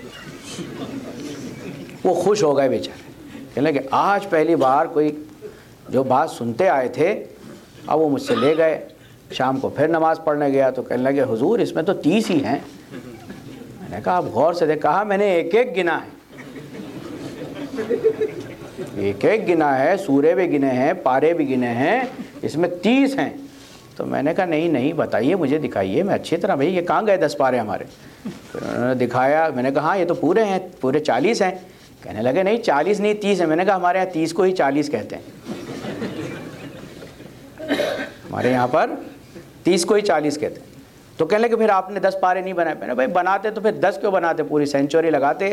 [SPEAKER 2] وہ خوش ہو گئے بیچارے، کہنے لگے آج پہلی بار کوئی جو بات سنتے آئے تھے اب وہ مجھ سے لے گئے۔ شام کو پھر نماز پڑھنے گیا تو کہنے لگے حضور اس میں تو تیس ہی ہیں۔ میں نے کہا آپ غور سے دیکھ، کہا میں نے ایک ایک گنا ہے، ایک ایک گنا ہے، سورے بھی گنے ہیں، پارے بھی گنے ہیں، اس میں تیس ہیں۔ تو میں نے کہا نہیں نہیں بتائیے مجھے، دکھائیے، میں اچھی طرح، بھائی یہ کہاں گئے دس پارے ہمارے؟ پھر انہوں نے دکھایا، میں نے کہا ہاں یہ تو پورے ہیں، پورے چالیس ہیں۔ کہنے لگے نہیں چالیس نہیں تیس ہیں۔ میں نے کہا ہمارے یہاں تیس کو ہی چالیس کہتے ہیں، ہمارے یہاں پر تیس کو ہی چالیس کہتے ہیں۔ تو کہنے لگے پھر آپ نے دس پارے نہیں بنائے. میں نے بھائی بناتے تو پھر دس کیوں بناتے, پوری سینچوری لگاتے,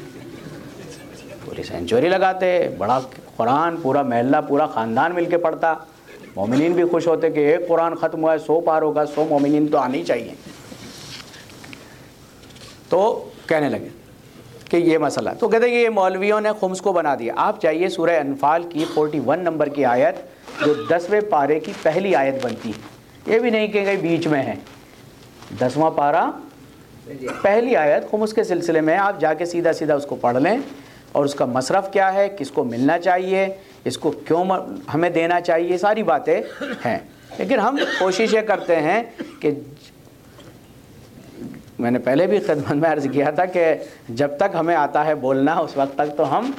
[SPEAKER 2] پوری سینچوری لگاتے, بڑا قرآن پورا محلہ پورا خاندان مل کے پڑھتا, مومنین بھی خوش ہوتے کہ ایک قرآن ختم ہوا ہے, سو پار ہوگا, سو مومنین تو آنے ہی چاہیے. تو کہنے لگے کہ یہ مسئلہ, تو کہتے ہیں کہ یہ مولویوں نے خمس کو بنا دیا. آپ چاہیے سورہ انفال کی فورٹی ون نمبر کی آیت جو دسویں پارے کی پہلی آیت بنتی ہے, یہ بھی نہیں کہ کہیں بیچ میں ہے, دسواں پارہ پہلی آیت خمس کے سلسلے میں, آپ جا کے سیدھا سیدھا اس کو پڑھ لیں, اور اس کا مصرف کیا ہے, کس کو ملنا چاہیے, اس کو کیوں ہمیں دینا چاہیے, ساری باتیں ہیں. لیکن ہم کوشش یہ کرتے ہیں کہ میں نے پہلے بھی خدمت میں عرض کیا تھا کہ جب تک ہمیں آتا ہے بولنا اس وقت تک تو ہم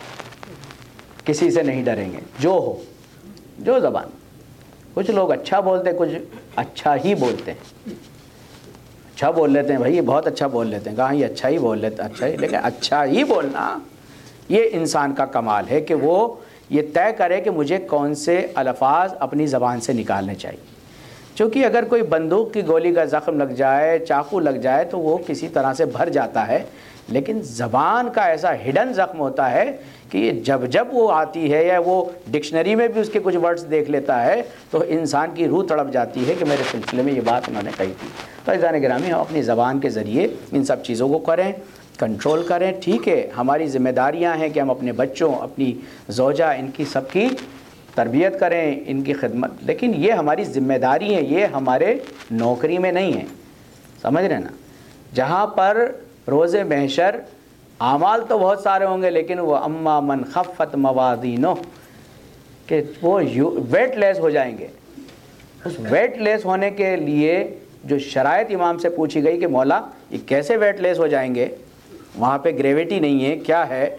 [SPEAKER 2] کسی سے نہیں ڈریں گے, جو ہو جو زبان. کچھ لوگ اچھا بولتے, کچھ اچھا ہی بولتے ہیں, اچھا بول لیتے ہیں, بھائی یہ بہت اچھا بول لیتے ہیں, کہاں یہ اچھا ہی بول لیتے ہیں, اچھا ہی, لیکن اچھا ہی بولنا یہ انسان کا کمال ہے کہ وہ یہ طے کرے کہ مجھے کون سے الفاظ اپنی زبان سے نکالنے چاہیے. چونکہ اگر کوئی بندوق کی گولی کا زخم لگ جائے, چاقو لگ جائے تو وہ کسی طرح سے بھر جاتا ہے, لیکن زبان کا ایسا ہڈن زخم ہوتا ہے کہ یہ جب جب وہ آتی ہے یا وہ ڈکشنری میں بھی اس کے کچھ ورڈز دیکھ لیتا ہے تو انسان کی روح تڑپ جاتی ہے کہ میرے سلسلے میں یہ بات انہوں نے کہی تھی. تو عزیزان گرامی, ہم اپنی زبان کے ذریعے ان سب چیزوں کو کریں, کنٹرول کریں. ٹھیک ہے, ہماری ذمہ داریاں ہیں کہ ہم اپنے بچوں, اپنی زوجہ, ان کی سب کی تربیت کریں, ان کی خدمت, لیکن یہ ہماری ذمہ داری ہے, یہ ہمارے نوکری میں نہیں ہے. سمجھ رہے نا, جہاں پر روز محشر اعمال تو بہت سارے ہوں گے لیکن وہ اما من خفت موازینہ, کہ وہ ویٹ لیس ہو جائیں گے. اس ویٹ لیس ہونے کے لیے جو شرائط امام سے پوچھی گئی کہ مولا یہ کیسے ویٹ لیس ہو جائیں گے, وہاں پہ گریویٹی نہیں ہے, کیا ہے,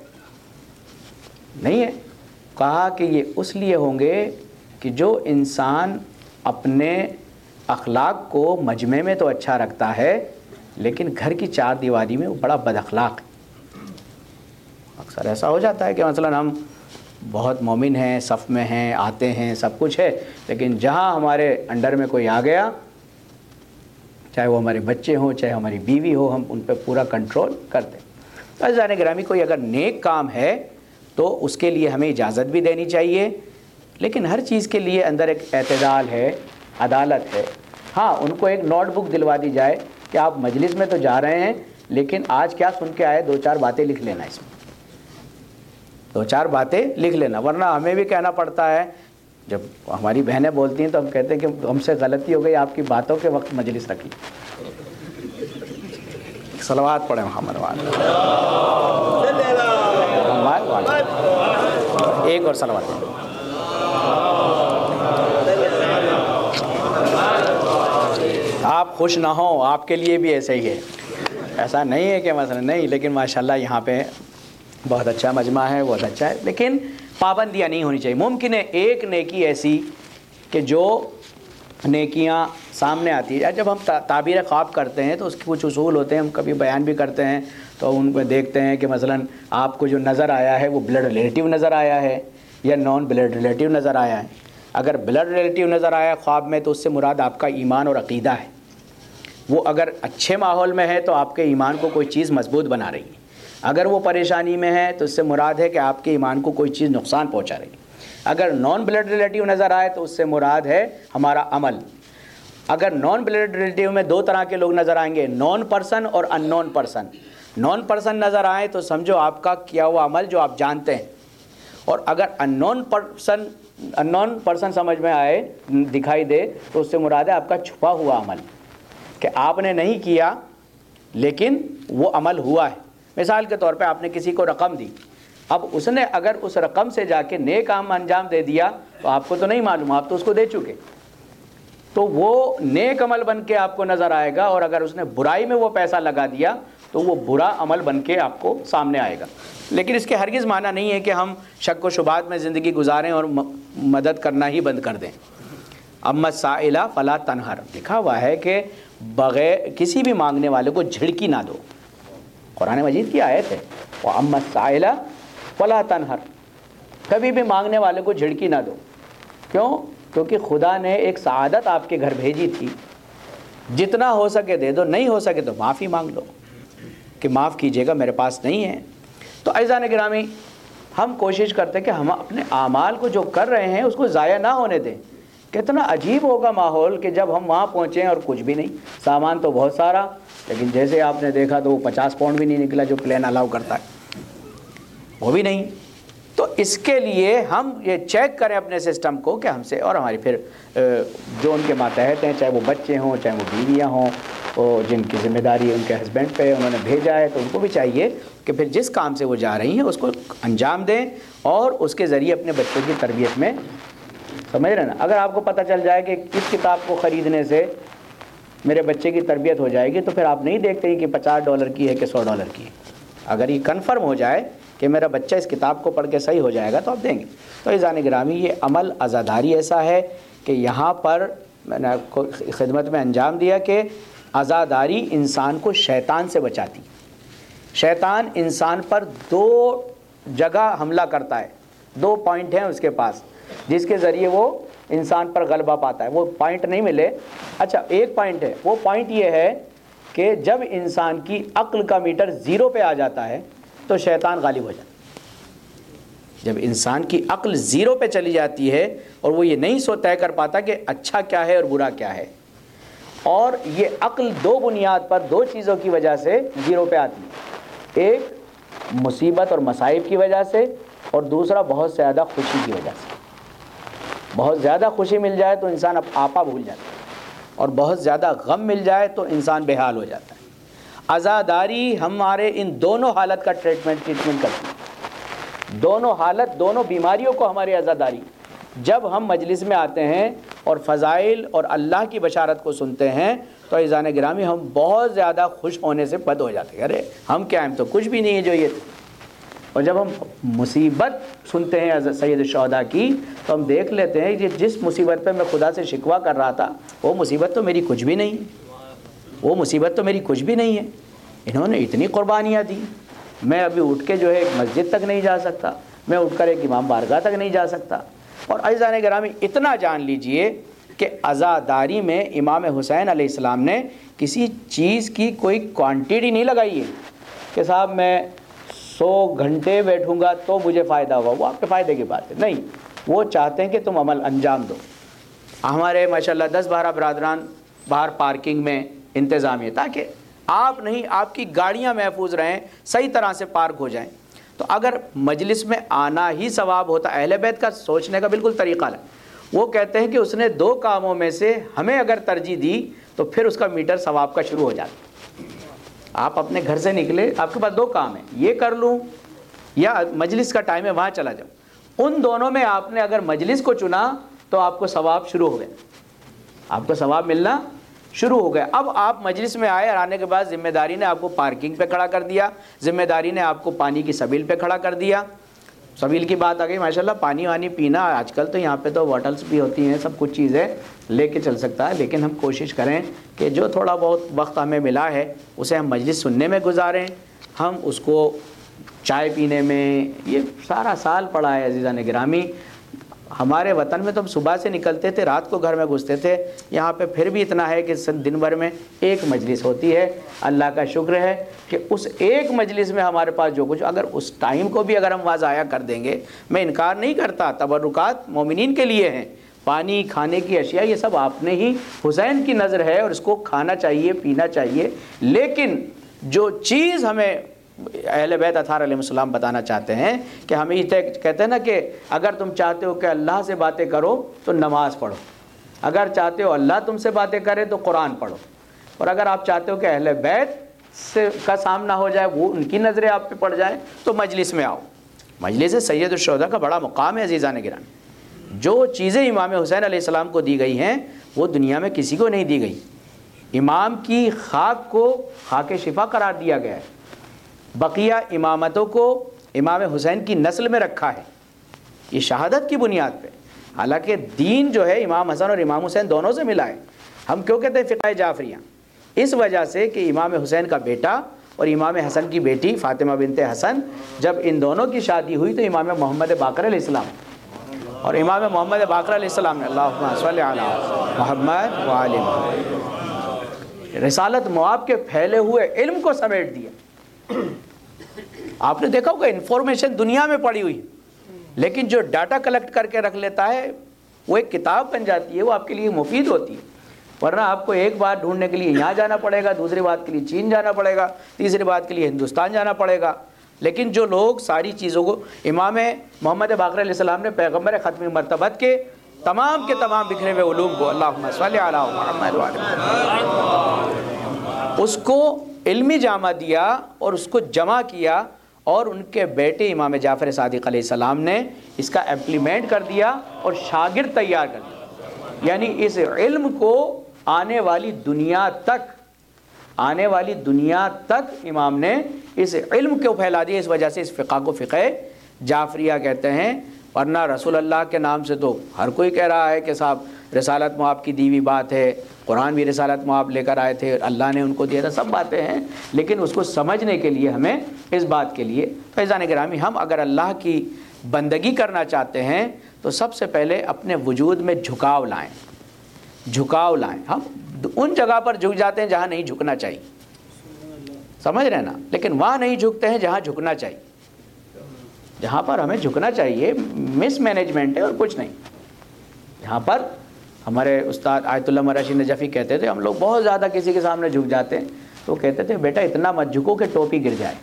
[SPEAKER 2] نہیں ہے. کہا کہ یہ اس لیے ہوں گے کہ جو انسان اپنے اخلاق کو مجمع میں تو اچھا رکھتا ہے لیکن گھر کی چار دیواری میں وہ بڑا بد اخلاق ہے. اکثر ایسا ہو جاتا ہے کہ مثلا ہم بہت مومن ہیں, صف میں ہیں, آتے ہیں, سب کچھ ہے, لیکن جہاں ہمارے انڈر میں کوئی آ گیا, چاہے وہ ہمارے بچے ہوں, چاہے ہماری بیوی ہو, ہم ان پہ پورا کنٹرول کرتے ہیں. تو عزیزان گرامی, کوئی اگر نیک کام ہے تو اس کے لیے ہمیں اجازت بھی دینی چاہیے, لیکن ہر چیز کے لیے اندر ایک اعتدال ہے, عدالت ہے. ہاں, ان کو ایک نوٹ بک دلوا دی جائے کہ آپ مجلس میں تو جا رہے ہیں لیکن آج کیا سن کے آئے, دو چار باتیں لکھ لینا, اس میں دو چار باتیں لکھ لینا. ورنہ ہمیں بھی کہنا پڑتا ہے, جب ہماری بہنیں بولتی ہیں تو ہم کہتے ہیں کہ ہم سے غلطی ہو گئی, آپ کی باتوں کے وقت مجلس رکھی. صلوات پڑھیں محمد والے, ایک اور صلوات. آپ خوش نہ ہوں, آپ کے لیے بھی ایسے ہی ہے, ایسا نہیں ہے کہ مثلا نہیں, لیکن ماشاءاللہ یہاں پہ بہت اچھا مجمع ہے, بہت اچھا ہے, لیکن پابندیاں نہیں ہونی چاہیے. ممکن ہے ایک نیکی ایسی کہ جو نیکیاں سامنے آتی ہے, جب ہم تعبیر خواب کرتے ہیں تو اس کے کچھ اصول ہوتے ہیں, ہم کبھی بیان بھی کرتے ہیں تو ان پہ دیکھتے ہیں کہ مثلا آپ کو جو نظر آیا ہے وہ بلڈ ریلیٹیو نظر آیا ہے یا نان بلڈ ریلیٹیو نظر آیا ہے. اگر بلڈ ریلیٹیو نظر آیا خواب میں تو اس سے مراد آپ کا ایمان اور عقیدہ ہے. وہ اگر اچھے ماحول میں ہے تو آپ کے ایمان کو کوئی چیز مضبوط بنا رہی ہے, اگر وہ پریشانی میں ہے تو اس سے مراد ہے کہ آپ کے ایمان کو کوئی چیز نقصان پہنچا رہی ہے. اگر نان بلڈ ریلیٹیو نظر آئے تو اس سے مراد ہے ہمارا عمل. اگر نان بلڈ ریلیٹیو میں دو طرح کے لوگ نظر آئیں گے, نان پرسن اور unknown person. Non person نظر آئے تو سمجھو آپ کا کیا ہوا عمل جو آپ جانتے ہیں, اور اگر ان known person in known person سمجھ میں آئے, دکھائی دے, تو اس سے مراد ہے آپ کا چھپا ہوا عمل کہ آپ نے نہیں کیا لیکن وہ عمل ہوا ہے. مثال کے طور پہ آپ نے کسی کو رقم دی, اب اس نے اگر اس رقم سے جا کے نیک کام انجام دے دیا تو آپ کو تو نہیں معلوم, آپ تو اس کو دے چکے, تو وہ نیک عمل بن کے آپ کو نظر آئے گا. اور اگر اس نے برائی میں وہ پیسہ لگا دیا تو وہ برا عمل بن کے آپ کو سامنے آئے گا. لیکن اس کے ہرگز معنی نہیں ہے کہ ہم شک و شبہات میں زندگی گزاریں اور مدد کرنا ہی بند کر دیں. اما السائل فلا تنہر, لکھا ہوا ہے کہ بغیر کسی بھی مانگنے والے کو جھڑکی نہ دو. قرآن مجید کی آیت ہے, اما السائل فلا تنہر, کبھی بھی مانگنے والے کو جھڑکی نہ دو. کیوں؟ کیونکہ خدا نے ایک سعادت آپ کے گھر بھیجی تھی, جتنا ہو سکے دے دو، نہیں ہو سکے تو معافی مانگ لو کہ معاف کیجیے گا میرے پاس نہیں ہے۔ تو عزیزان گرامی، ہم کوشش کرتے ہیں کہ ہم اپنے اعمال کو جو کر رہے ہیں اس کو ضائع نہ ہونے دیں۔ کتنا عجیب ہوگا ماحول کہ جب ہم وہاں پہنچیں اور کچھ بھی نہیں، سامان تو بہت سارا، لیکن جیسے آپ نے دیکھا تو وہ پچاس پاؤنڈ بھی نہیں نکلا جو پلین الاؤ کرتا ہے، وہ بھی نہیں۔ تو اس کے لیے ہم یہ چیک کریں اپنے سسٹم کو کہ ہم سے اور ہماری پھر جو ان کے ماتحت ہیں، چاہے وہ بچے ہوں چاہے وہ بیویاں ہوں، وہ جن کی ذمہ داری ان کے ہسبینڈ پہ انہوں نے بھیجا ہے، تو ان کو بھی چاہیے کہ پھر جس کام سے وہ جا رہی ہیں اس کو انجام دیں اور اس کے ذریعے اپنے بچوں کی تربیت میں، سمجھ رہے نا۔ اگر آپ کو پتہ چل جائے کہ اس کتاب کو خریدنے سے میرے بچے کی تربیت ہو جائے گی، تو پھر آپ نہیں دیکھتے کہ پچاس ڈالر کی ہے کہ سو ڈالر کی ہے۔ اگر یہ کنفرم ہو جائے کہ میرا بچہ اس کتاب کو پڑھ کے صحیح ہو جائے گا تو آپ دیں گے۔ تو عزیزان گرامی، یہ عمل عزاداری ایسا ہے کہ یہاں پر میں نے آپ کو خدمت میں انجام دیا کہ عزاداری انسان کو شیطان سے بچاتی۔ شیطان انسان پر دو جگہ حملہ کرتا ہے، دو پوائنٹ ہیں اس کے پاس جس کے ذریعے وہ انسان پر غلبہ پاتا ہے۔ وہ پوائنٹ نہیں ملے، اچھا ایک پوائنٹ ہے، وہ پوائنٹ یہ ہے کہ جب انسان کی عقل کا میٹر زیرو پہ آ جاتا ہے تو شیطان غالب ہو جاتا ہے۔ جب انسان کی عقل زیرو پہ چلی جاتی ہے اور وہ یہ نہیں سو طے کر پاتا کہ اچھا کیا ہے اور برا کیا ہے، اور یہ عقل دو بنیاد پر دو چیزوں کی وجہ سے زیرو پہ آتی ہے، ایک مصیبت اور مصائب کی وجہ سے، اور دوسرا بہت زیادہ خوشی کی وجہ سے۔ بہت زیادہ خوشی مل جائے تو انسان اب آپا بھول جاتا ہے، اور بہت زیادہ غم مل جائے تو انسان بے حال ہو جاتا ہے۔ عزاداری ہمارے ان دونوں حالت کا ٹریٹمنٹ ٹریٹمنٹ کرتی ہے، دونوں حالت، دونوں بیماریوں کو ہماری عزاداری۔ جب ہم مجلس میں آتے ہیں اور فضائل اور اللہ کی بشارت کو سنتے ہیں تو عزیزان گرامی ہم بہت زیادہ خوش ہونے سے بد ہو جاتے ہیں، ارے ہم کیا، ہم تو کچھ بھی نہیں ہے جو یہ تھے۔ اور جب ہم مصیبت سنتے ہیں سید الشہداء کی تو ہم دیکھ لیتے ہیں کہ جس مصیبت پہ میں خدا سے شکوہ کر رہا تھا وہ مصیبت تو میری کچھ بھی نہیں ہے، وہ مصیبت تو میری کچھ بھی نہیں ہے۔ انہوں نے اتنی قربانیاں دی، میں ابھی اٹھ کے جو ہے ایک مسجد تک نہیں جا سکتا، میں اٹھ کر ایک امام بارگاہ تک نہیں جا سکتا۔ اور عزیزان گرامی اتنا جان لیجئے کہ عزاداری میں امام حسین علیہ السلام نے کسی چیز کی کوئی کوانٹٹی نہیں لگائی ہے کہ صاحب میں سو گھنٹے بیٹھوں گا تو مجھے فائدہ ہوگا، وہ آپ کے فائدے کی بات ہے نہیں، وہ چاہتے ہیں کہ تم عمل انجام دو۔ ہمارے ماشاءاللہ دس بارہ برادران باہر پارکنگ میں انتظام ہے تاکہ آپ نہیں، آپ کی گاڑیاں محفوظ رہیں، صحیح طرح سے پارک ہو جائیں۔ تو اگر مجلس میں آنا ہی ثواب ہوتا، اہل بیت کا سوچنے کا بالکل طریقہ ہے، وہ کہتے ہیں کہ اس نے دو کاموں میں سے ہمیں اگر ترجیح دی تو پھر اس کا میٹر ثواب کا شروع ہو جاتا۔ آپ اپنے گھر سے نکلے، آپ کے پاس دو کام ہیں، یہ کر لوں یا مجلس کا ٹائم ہے وہاں چلا جاؤں، ان دونوں میں آپ نے اگر مجلس کو چنا تو آپ کو ثواب شروع ہو گیا، آپ کو ثواب ملنا شروع ہو گیا۔ اب آپ مجلس میں آئے اور آنے کے بعد ذمہ داری نے آپ کو پارکنگ پہ کھڑا کر دیا، ذمہ داری نے آپ کو پانی کی سبیل پہ کھڑا کر دیا۔ سبیل کی بات آ گئی، ماشاءاللہ پانی وانی پینا آج کل تو یہاں پہ تو واٹلس بھی ہوتی ہیں، سب کچھ چیزیں لے کے چل سکتا ہے، لیکن ہم کوشش کریں کہ جو تھوڑا بہت وقت ہمیں ملا ہے اسے ہم مجلس سننے میں گزاریں، ہم اس کو چائے پینے میں، یہ سارا سال پڑا ہے عزیزان گرامی۔ ہمارے وطن میں تو ہم صبح سے نکلتے تھے، رات کو گھر میں گھستے تھے، یہاں پہ پھر بھی اتنا ہے کہ دن بھر میں ایک مجلس ہوتی ہے۔ اللہ کا شکر ہے کہ اس ایک مجلس میں ہمارے پاس جو کچھ، اگر اس ٹائم کو بھی اگر ہم وہاں ضائع کر دیں گے، میں انکار نہیں کرتا، تبرکات مومنین کے لیے ہیں، پانی کھانے کی اشیاء یہ سب آپ نے ہی، حسین کی نظر ہے اور اس کو کھانا چاہیے پینا چاہیے، لیکن جو چیز ہمیں اہل بیت اطہار علیہ السلام بتانا چاہتے ہیں کہ ہمیں یہ کہتے ہیں نا کہ اگر تم چاہتے ہو کہ اللہ سے باتیں کرو تو نماز پڑھو، اگر چاہتے ہو اللہ تم سے باتیں کرے تو قرآن پڑھو، اور اگر آپ چاہتے ہو کہ اہل بیت سے کا سامنا ہو جائے، وہ ان کی نظریں آپ پہ پڑ جائیں، تو مجلس میں آؤ۔ مجلس سید الشہداء کا بڑا مقام ہے عزیزان گرامی۔ جو چیزیں امام حسین علیہ السلام کو دی گئی ہیں وہ دنیا میں کسی کو نہیں دی گئی۔ امام کی خاک کو خاک شفا قرار دیا گیا ہے، بقیہ امامتوں کو امام حسین کی نسل میں رکھا ہے، یہ شہادت کی بنیاد پہ۔ حالانکہ دین جو ہے امام حسن اور امام حسین دونوں سے ملا ہے۔ ہم کیوں کہتے ہیں فقہ جعفریہ؟ اس وجہ سے کہ امام حسین کا بیٹا اور امام حسن کی بیٹی فاطمہ بنت حسن، جب ان دونوں کی شادی ہوئی تو امام محمد باقر علیہ السلام اور امام محمد باقر علیہ السلام نے اللہم صلی علی محمد وآل محمد رسالت مواب کے پھیلے ہوئے علم کو سمیٹ دیا۔ آپ نے دیکھا ہوگا انفارمیشن دنیا میں پڑی ہوئی، لیکن جو ڈاٹا کلیکٹ کر کے رکھ لیتا ہے وہ ایک کتاب بن جاتی ہے، وہ آپ کے لیے مفید ہوتی ہے۔ ورنہ آپ کو ایک بات ڈھونڈنے کے لیے یہاں جانا پڑے گا، دوسری بات کے لیے چین جانا پڑے گا، تیسری بات کے لیے ہندوستان جانا پڑے گا۔ لیکن جو لوگ ساری چیزوں کو، امام محمد باقر علیہ السلام نے پیغمبر ختمی مرتبت کے تمام کے تمام بکھرے ہوئے علوم کو، اللہم صلی علی محمد وعلی محمد، اس کو علمی جامع دیا اور اس کو جمع کیا، اور ان کے بیٹے امام جعفر صادق علیہ السلام نے اس کا امپلیمنٹ کر دیا اور شاگرد تیار کر دیا۔ یعنی اس علم کو آنے والی دنیا تک آنے والی دنیا تک امام نے اس علم کو پھیلا دیا۔ اس وجہ سے اس فقہ کو فقہ جعفریہ کہتے ہیں۔ ورنہ رسول اللہ کے نام سے تو ہر کوئی کہہ رہا ہے کہ صاحب رسالت مواب کی دیوی بات ہے، قرآن بھی رسالت مواب لے کر آئے تھے، اللہ نے ان کو دیا تھا، سب باتیں ہیں، لیکن اس کو سمجھنے کے لیے ہمیں اس بات کے لیے فیضان گرامی، ہم اگر اللہ کی بندگی کرنا چاہتے ہیں تو سب سے پہلے اپنے وجود میں جھکاؤ لائیں، جھکاؤ لائیں۔ ہم ان جگہ پر جھک جاتے ہیں جہاں نہیں جھکنا چاہیے، سمجھ رہے نا، لیکن وہاں نہیں جھکتے ہیں جہاں جھکنا چاہیے۔ جہاں پر ہمیں جھکنا چاہیے مس مینجمنٹ ہے اور کچھ نہیں۔ یہاں پر ہمارے استاد آیت اللہ مراشی نجفی کہتے تھے، ہم لوگ بہت زیادہ کسی کے سامنے جھک جاتے ہیں تو کہتے تھے بیٹا اتنا مت جھکو کہ ٹوپی گر جائے۔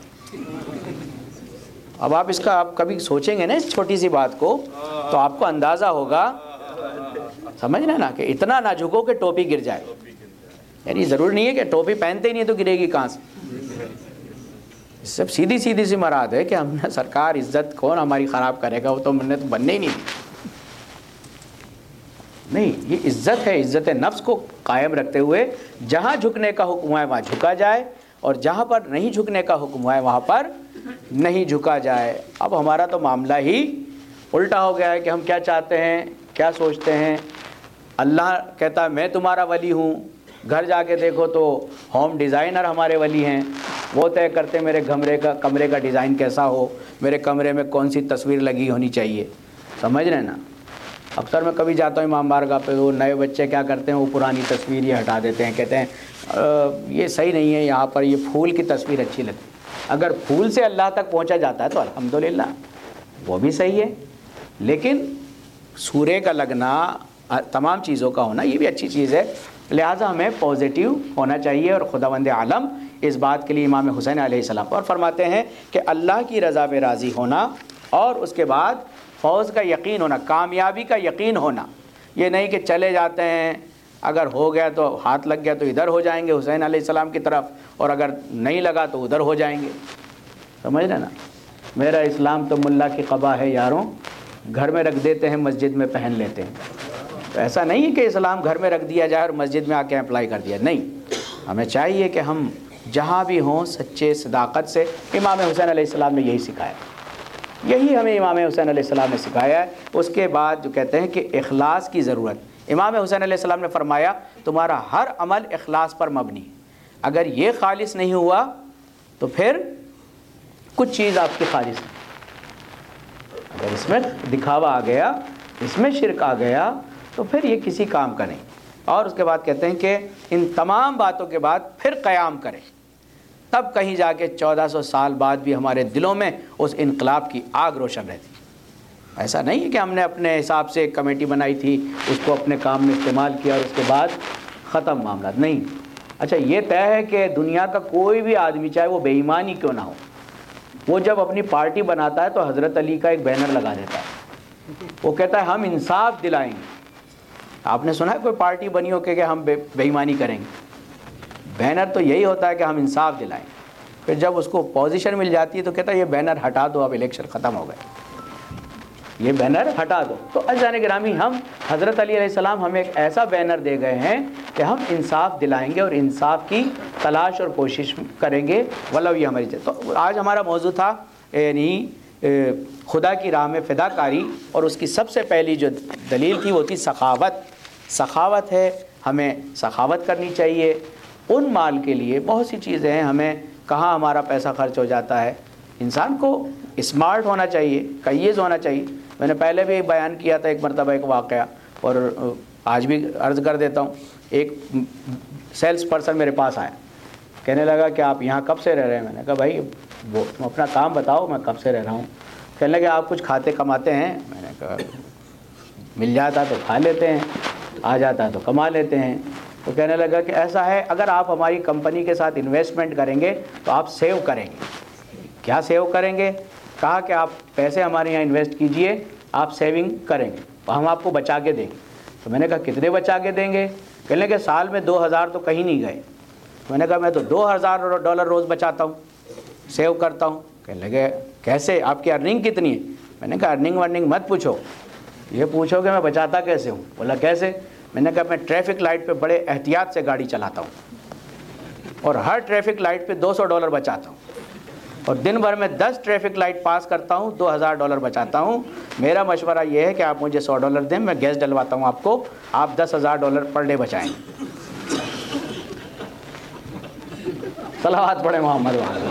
[SPEAKER 2] اب آپ اس کا آپ کبھی سوچیں گے نا اس چھوٹی سی بات کو تو آپ کو اندازہ ہوگا، سمجھ رہے نا، کہ اتنا نہ جھکو کہ ٹوپی گر جائے۔ یعنی ضروری نہیں ہے کہ ٹوپی پہنتے ہی نہیں تو گرے گی کہاں سے، سب سیدھی سیدھی سی مراد ہے کہ ہم نے سرکار عزت کون ہماری خراب کرے گا، وہ تو ہم نے تو بننے ہی نہیں دی۔ نہیں، یہ عزت ہے، عزت نفس کو قائم رکھتے ہوئے جہاں جھکنے کا حکم ہے وہاں جھکا جائے، اور جہاں پر نہیں جھکنے کا حکم ہے وہاں پر نہیں جھکا جائے۔ اب ہمارا تو معاملہ ہی الٹا ہو گیا ہے کہ ہم کیا چاہتے ہیں، کیا سوچتے ہیں۔ اللہ کہتا ہے میں تمہارا ولی ہوں، گھر جا کے دیکھو تو ہوم ڈیزائنر ہمارے ولی ہیں، وہ طے کرتے میرے کمرے کا کمرے کا ڈیزائن کیسا ہو، میرے کمرے میں کون سی تصویر لگی ہونی چاہیے، سمجھ رہے نا۔ اکثر میں کبھی جاتا ہوں امام بارگاہ پہ، وہ نئے بچے کیا کرتے ہیں، وہ پرانی تصویر یہ ہٹا دیتے ہیں، کہتے ہیں یہ صحیح نہیں ہے، یہاں پر یہ پھول کی تصویر اچھی لگتی۔ اگر پھول سے اللہ تک پہنچا جاتا ہے تو الحمدللہ وہ بھی صحیح ہے، لیکن سورے کا لگنا، تمام چیزوں کا ہونا یہ بھی اچھی چیز ہے۔ لہٰذا ہمیں پازیٹیو ہونا چاہیے، اور خداوند عالم اس بات کے لیے امام حسین علیہ السلام اور فرماتے ہیں کہ اللہ کی رضا پہ راضی ہونا، اور اس کے بعد فوز کا یقین ہونا، کامیابی کا یقین ہونا۔ یہ نہیں کہ چلے جاتے ہیں، اگر ہو گیا تو ہاتھ لگ گیا تو ادھر ہو جائیں گے حسین علیہ السلام کی طرف، اور اگر نہیں لگا تو ادھر ہو جائیں گے، سمجھ رہے نا۔ میرا اسلام تو ملا کی قبا ہے یاروں، گھر میں رکھ دیتے ہیں مسجد میں پہن لیتے ہیں۔ تو ایسا نہیں ہے کہ اسلام گھر میں رکھ دیا جائے اور مسجد میں آ کے اپلائی کر دیا، نہیں، ہمیں چاہیے کہ ہم جہاں بھی ہوں سچے صداقت سے۔ امام حسین علیہ السلام نے یہی سکھایا، یہی ہمیں امام حسین علیہ السلام نے سکھایا ہے۔ اس کے بعد جو کہتے ہیں کہ اخلاص کی ضرورت، امام حسین علیہ السلام نے فرمایا تمہارا ہر عمل اخلاص پر مبنی ہے، اگر یہ خالص نہیں ہوا تو پھر کچھ چیز آپ کی خالص نہیں۔ اگر اس میں دکھاوا آ گیا، اس میں شرک آ گیا تو پھر یہ کسی کام کا نہیں۔ اور اس کے بعد کہتے ہیں کہ ان تمام باتوں کے بعد پھر قیام کریں، تب کہیں جا کے چودہ سو سال بعد بھی ہمارے دلوں میں اس انقلاب کی آگ روشن رہتی۔ ایسا نہیں ہے کہ ہم نے اپنے حساب سے ایک کمیٹی بنائی تھی، اس کو اپنے کام میں استعمال کیا اور اس کے بعد ختم معاملات، نہیں۔ اچھا یہ طے ہے کہ دنیا کا کوئی بھی آدمی چاہے وہ بے ایمانی کیوں نہ ہو، وہ جب اپنی پارٹی بناتا ہے تو حضرت علی کا ایک بینر لگا دیتا ہے، وہ کہتا ہے ہم انصاف دلائیں گے۔ آپ نے سنا ہے کوئی پارٹی بنی ہو کہ ہم بے ایمانی کریں گے؟ بینر تو یہی ہوتا ہے کہ ہم انصاف دلائیں۔ پھر جب اس کو پوزیشن مل جاتی ہے تو کہتا ہے یہ بینر ہٹا دو، اب الیکشن ختم ہو گئے، یہ بینر ہٹا دو۔ تو عزیزان گرامی، ہم حضرت علی علیہ السلام ہمیں ایک ایسا بینر دے گئے ہیں کہ ہم انصاف دلائیں گے اور انصاف کی تلاش اور کوشش کریں گے، ولو یہ ہماری جائے۔ تو آج ہمارا موضوع تھا یعنی خدا کی راہ میں فدا کاری، اور اس کی سب سے پہلی جو دلیل تھی وہ تھی سخاوت۔ سخاوت ہے، ہمیں سخاوت کرنی چاہیے ان مال کے لیے۔ بہت سی چیزیں ہیں، ہمیں کہاں ہمارا پیسہ خرچ ہو جاتا ہے۔ انسان کو اسمارٹ ہونا چاہیے، کیس ہونا چاہیے۔ میں نے پہلے بھی بیان کیا تھا ایک مرتبہ ایک واقعہ، اور آج بھی عرض کر دیتا ہوں۔ ایک سیلس پرسن میرے پاس آیا, کہنے لگا کہ آپ یہاں کب سے رہ رہے ہیں؟ میں نے کہا بھائی وہ تم اپنا کام بتاؤ, میں کب سے رہ رہا ہوں. کہنے لگے آپ کچھ کھاتے کماتے ہیں؟ میں نے کہا مل جاتا تو کھا لیتے ہیں, آ جاتا تو کما لیتے ہیں. تو کہنے لگا کہ ایسا ہے, اگر آپ ہماری کمپنی کے ساتھ انویسٹمنٹ کریں گے تو آپ سیو کریں گے. کیا سیو کریں گے؟ کہا کہ آپ پیسے ہمارے یہاں انویسٹ کیجئے, آپ سیونگ کریں گے, ہم آپ کو بچا کے دیں گے. تو میں نے کہا کتنے بچا کے دیں گے؟ کہنے لگے سال میں دو ہزار تو کہیں نہیں گئے. میں نے کہا میں تو دو ہزار ڈالر روز بچاتا ہوں, سیو کرتا ہوں. کہنے لگے کیسے, آپ کی ارننگ کتنی ہے؟ میں نے کہا ارننگ ورننگ مت پوچھو, یہ پوچھو کہ میں بچاتا کیسے ہوں. بولا کیسے؟ میں نے کہا میں ٹریفک لائٹ پہ بڑے احتیاط سے گاڑی چلاتا ہوں اور ہر ٹریفک لائٹ پہ دو سو ڈالر بچاتا ہوں, اور دن بھر میں دس ٹریفک لائٹ پاس کرتا ہوں, دو ہزار ڈالر بچاتا ہوں. میرا مشورہ یہ ہے کہ آپ مجھے سو ڈالر دیں, میں گیس ڈلواتا ہوں آپ کو, آپ دس ہزار ڈالر پر ڈے بچائیں. صلوات پڑھیں محمد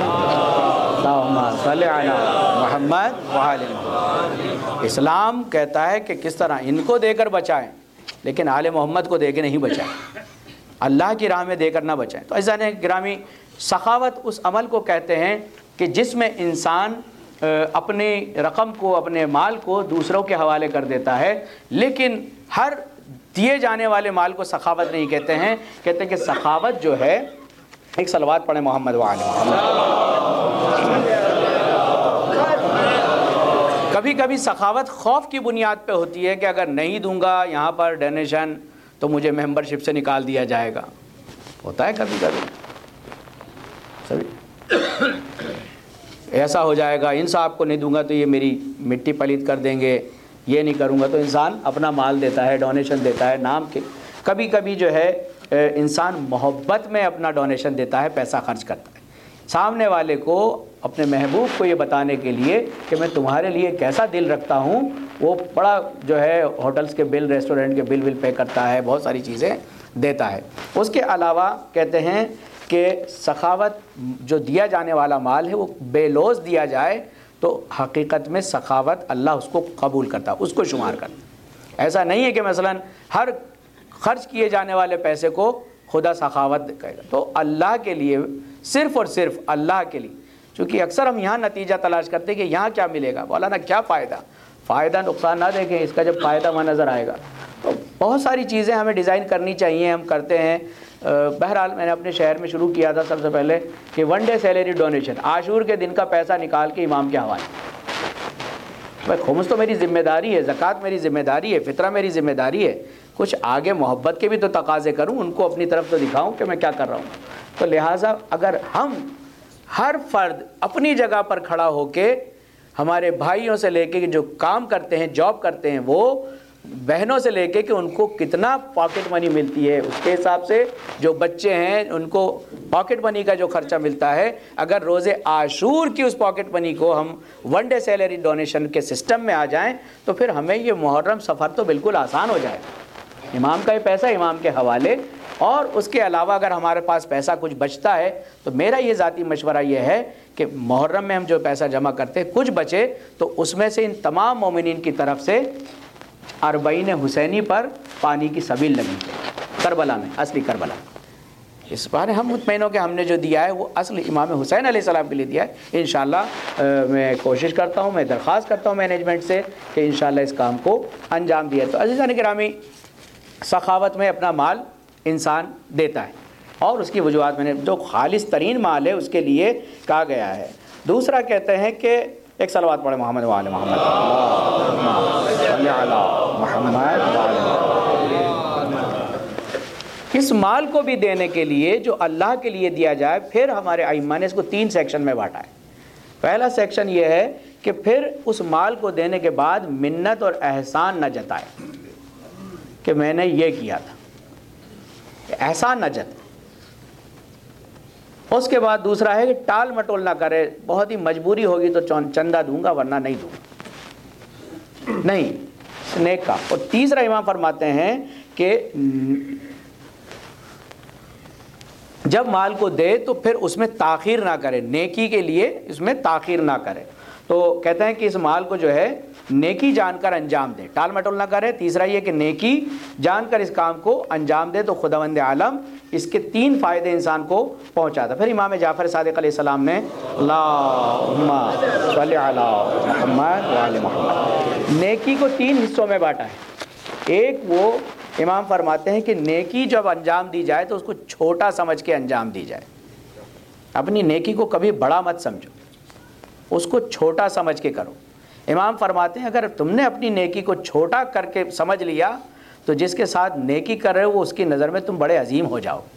[SPEAKER 2] صلی علی محمد وآل محمد. اسلام کہتا ہے کہ کس طرح ان کو دے کر بچائیں, لیکن آل محمد کو دے کے نہیں بچائیں, اللہ کی راہ میں دے کر نہ بچائیں. تو عزیزان گرامی, سخاوت اس عمل کو کہتے ہیں کہ جس میں انسان اپنی رقم کو, اپنے مال کو دوسروں کے حوالے کر دیتا ہے, لیکن ہر دیے جانے والے مال کو سخاوت نہیں کہتے ہیں. کہتے ہیں کہ سخاوت جو ہے, ایک صلوات پڑھیں محمد وآل محمد. کبھی کبھی سخاوت خوف کی بنیاد پہ ہوتی ہے کہ اگر نہیں دوں گا یہاں پر ڈونیشن تو مجھے ممبر شپ سے نکال دیا جائے گا. ہوتا ہے کبھی کبھی, سبھی ایسا ہو جائے گا, ان صاحب کو نہیں دوں گا تو یہ میری مٹی پلیت کر دیں گے, یہ نہیں کروں گا. تو انسان اپنا مال دیتا ہے, ڈونیشن دیتا ہے نام کے. کبھی کبھی جو ہے انسان محبت میں اپنا ڈونیشن دیتا ہے, پیسہ خرچ کرتا ہے سامنے والے کو, اپنے محبوب کو یہ بتانے کے لیے کہ میں تمہارے لیے کیسا دل رکھتا ہوں. وہ بڑا جو ہے ہوٹلز کے بل, ریسٹورنٹ کے بل ول پے کرتا ہے, بہت ساری چیزیں دیتا ہے. اس کے علاوہ کہتے ہیں کہ سخاوت جو دیا جانے والا مال ہے وہ بے لوث دیا جائے تو حقیقت میں سخاوت اللہ اس کو قبول کرتا, اس کو شمار کرتا. ایسا نہیں ہے کہ مثلا ہر خرچ کیے جانے والے پیسے کو خدا سخاوت کہے گا. تو اللہ کے لیے, صرف اور صرف اللہ کے لیے, چونکہ اکثر ہم یہاں نتیجہ تلاش کرتے ہیں کہ یہاں کیا ملے گا, مولانا کیا فائدہ, فائدہ نقصان نہ دیکھیں, اس کا جب فائدہ وہاں نظر آئے گا. تو بہت ساری چیزیں ہمیں ڈیزائن کرنی چاہیے, ہم کرتے ہیں. بہرحال میں نے اپنے شہر میں شروع کیا تھا سب سے پہلے کہ ون ڈے سیلری ڈونیشن, عاشور کے دن کا پیسہ نکال کے امام کے حوالے. بھائی خمس تو میری ذمہ داری ہے, زکوٰۃ میری ذمہ داری ہے, فطرہ میری ذمہ داری ہے, کچھ آگے محبت کے بھی تو تقاضے کروں, ان کو اپنی طرف تو دکھاؤں کہ میں کیا کر رہا ہوں. تو لہٰذا اگر ہم ہر فرد اپنی جگہ پر کھڑا ہو کے, ہمارے بھائیوں سے لے کے جو کام کرتے ہیں, جاب کرتے ہیں, وہ بہنوں سے لے کے کہ ان کو کتنا پاکٹ منی ملتی ہے, اس کے حساب سے جو بچے ہیں ان کو پاکٹ منی کا جو خرچہ ملتا ہے, اگر روز عاشور کی اس پاکٹ منی کو ہم ون ڈے سیلری ڈونیشن کے سسٹم میں آ جائیں تو پھر ہمیں یہ محرم سفر تو بالکل آسان ہو جائے. امام کا یہ پیسہ امام کے حوالے, اور اس کے علاوہ اگر ہمارے پاس پیسہ کچھ بچتا ہے تو میرا یہ ذاتی مشورہ یہ ہے کہ محرم میں ہم جو پیسہ جمع کرتے ہیں کچھ بچے تو اس میں سے ان تمام مومنین کی طرف سے اربعین حسینی پر پانی کی سبیل لگی کربلا میں, اصلی کربلا. اس بار ہم مطمئن ہو کہ ہم نے جو دیا ہے وہ اصل امام حسین علیہ السلام کے لیے دیا ہے. انشاءاللہ میں کوشش کرتا ہوں, میں درخواست کرتا ہوں مینجمنٹ سے کہ انشاءاللہ اس کام کو انجام دیا. تو عزیزان گرامی, سخاوت میں اپنا مال انسان دیتا ہے, اور اس کی وجوہات میں نے جو خالص ترین مال ہے اس کے لیے کہا گیا ہے. دوسرا کہتے ہیں کہ ایک صلوات پڑھے محمد وآل محمد صلی علی محمد وآل محمد. اس مال کو بھی دینے کے لیے جو اللہ کے لیے دیا جائے, پھر ہمارے ائمہ نے اس کو تین سیکشن میں بانٹا ہے. پہلا سیکشن یہ ہے کہ پھر اس مال کو دینے کے بعد منت اور احسان نہ جتائے کہ میں نے یہ کیا تھا, احسان نہ جتائے. اس کے بعد دوسرا ہے کہ ٹال مٹول نہ کرے, بہت ہی مجبوری ہوگی تو چندہ دوں گا ورنہ نہیں دوں گا, نہیں, نیک کا. اور تیسرا امام فرماتے ہیں کہ جب مال کو دے تو پھر اس میں تاخیر نہ کرے, نیکی کے لیے اس میں تاخیر نہ کرے. تو کہتے ہیں کہ اس مال کو جو ہے نیکی جان کر انجام دے، ٹال مٹول نہ کرے۔ تیسرا یہ کہ نیکی جان کر اس کام کو انجام دے تو خداوند عالم اس کے تین فائدے انسان کو پہنچاتا۔ پھر امام جعفر صادق علیہ السلام نے اللہم صلی علی محمد وعلی محمد نیکی کو تین حصوں میں بانٹا ہے۔ ایک وہ امام فرماتے ہیں کہ نیکی جب انجام دی جائے تو اس کو چھوٹا سمجھ کے انجام دی جائے۔ اپنی نیکی کو کبھی بڑا مت سمجھو، اس کو چھوٹا سمجھ کے کرو۔ امام فرماتے ہیں اگر تم نے اپنی نیکی کو چھوٹا کر کے سمجھ لیا تو جس کے ساتھ نیکی کر رہے ہو وہ اس کی نظر میں تم بڑے عظیم ہو جاؤ۔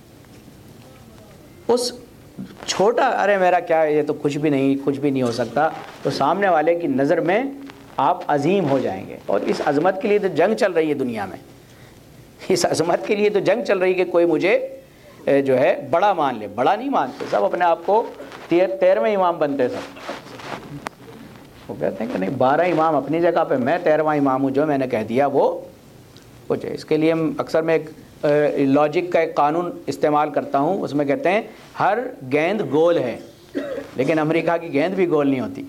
[SPEAKER 2] اس چھوٹا ارے میرا کیا ہے، یہ تو کچھ بھی نہیں کچھ بھی نہیں ہو سکتا، تو سامنے والے کی نظر میں آپ عظیم ہو جائیں گے۔ اور اس عظمت کے لیے تو جنگ چل رہی ہے دنیا میں، اس عظمت کے لیے تو جنگ چل رہی ہے کہ کوئی مجھے جو ہے بڑا مان لے۔ بڑا نہیں مانتے، سب اپنے آپ کو تیر تیرہویں امام بنتے سب۔ وہ کہتے ہیں کہ نہیں، بارہ امام اپنی جگہ پہ، میں تیرہواں امام ہوں، جو میں نے کہہ دیا وہ کچھ ہے۔ اس کے لیے ہم اکثر میں ایک لاجک کا ایک قانون استعمال کرتا ہوں، اس میں کہتے ہیں ہر گیند گول ہے لیکن امریکہ کی گیند بھی گول نہیں ہوتی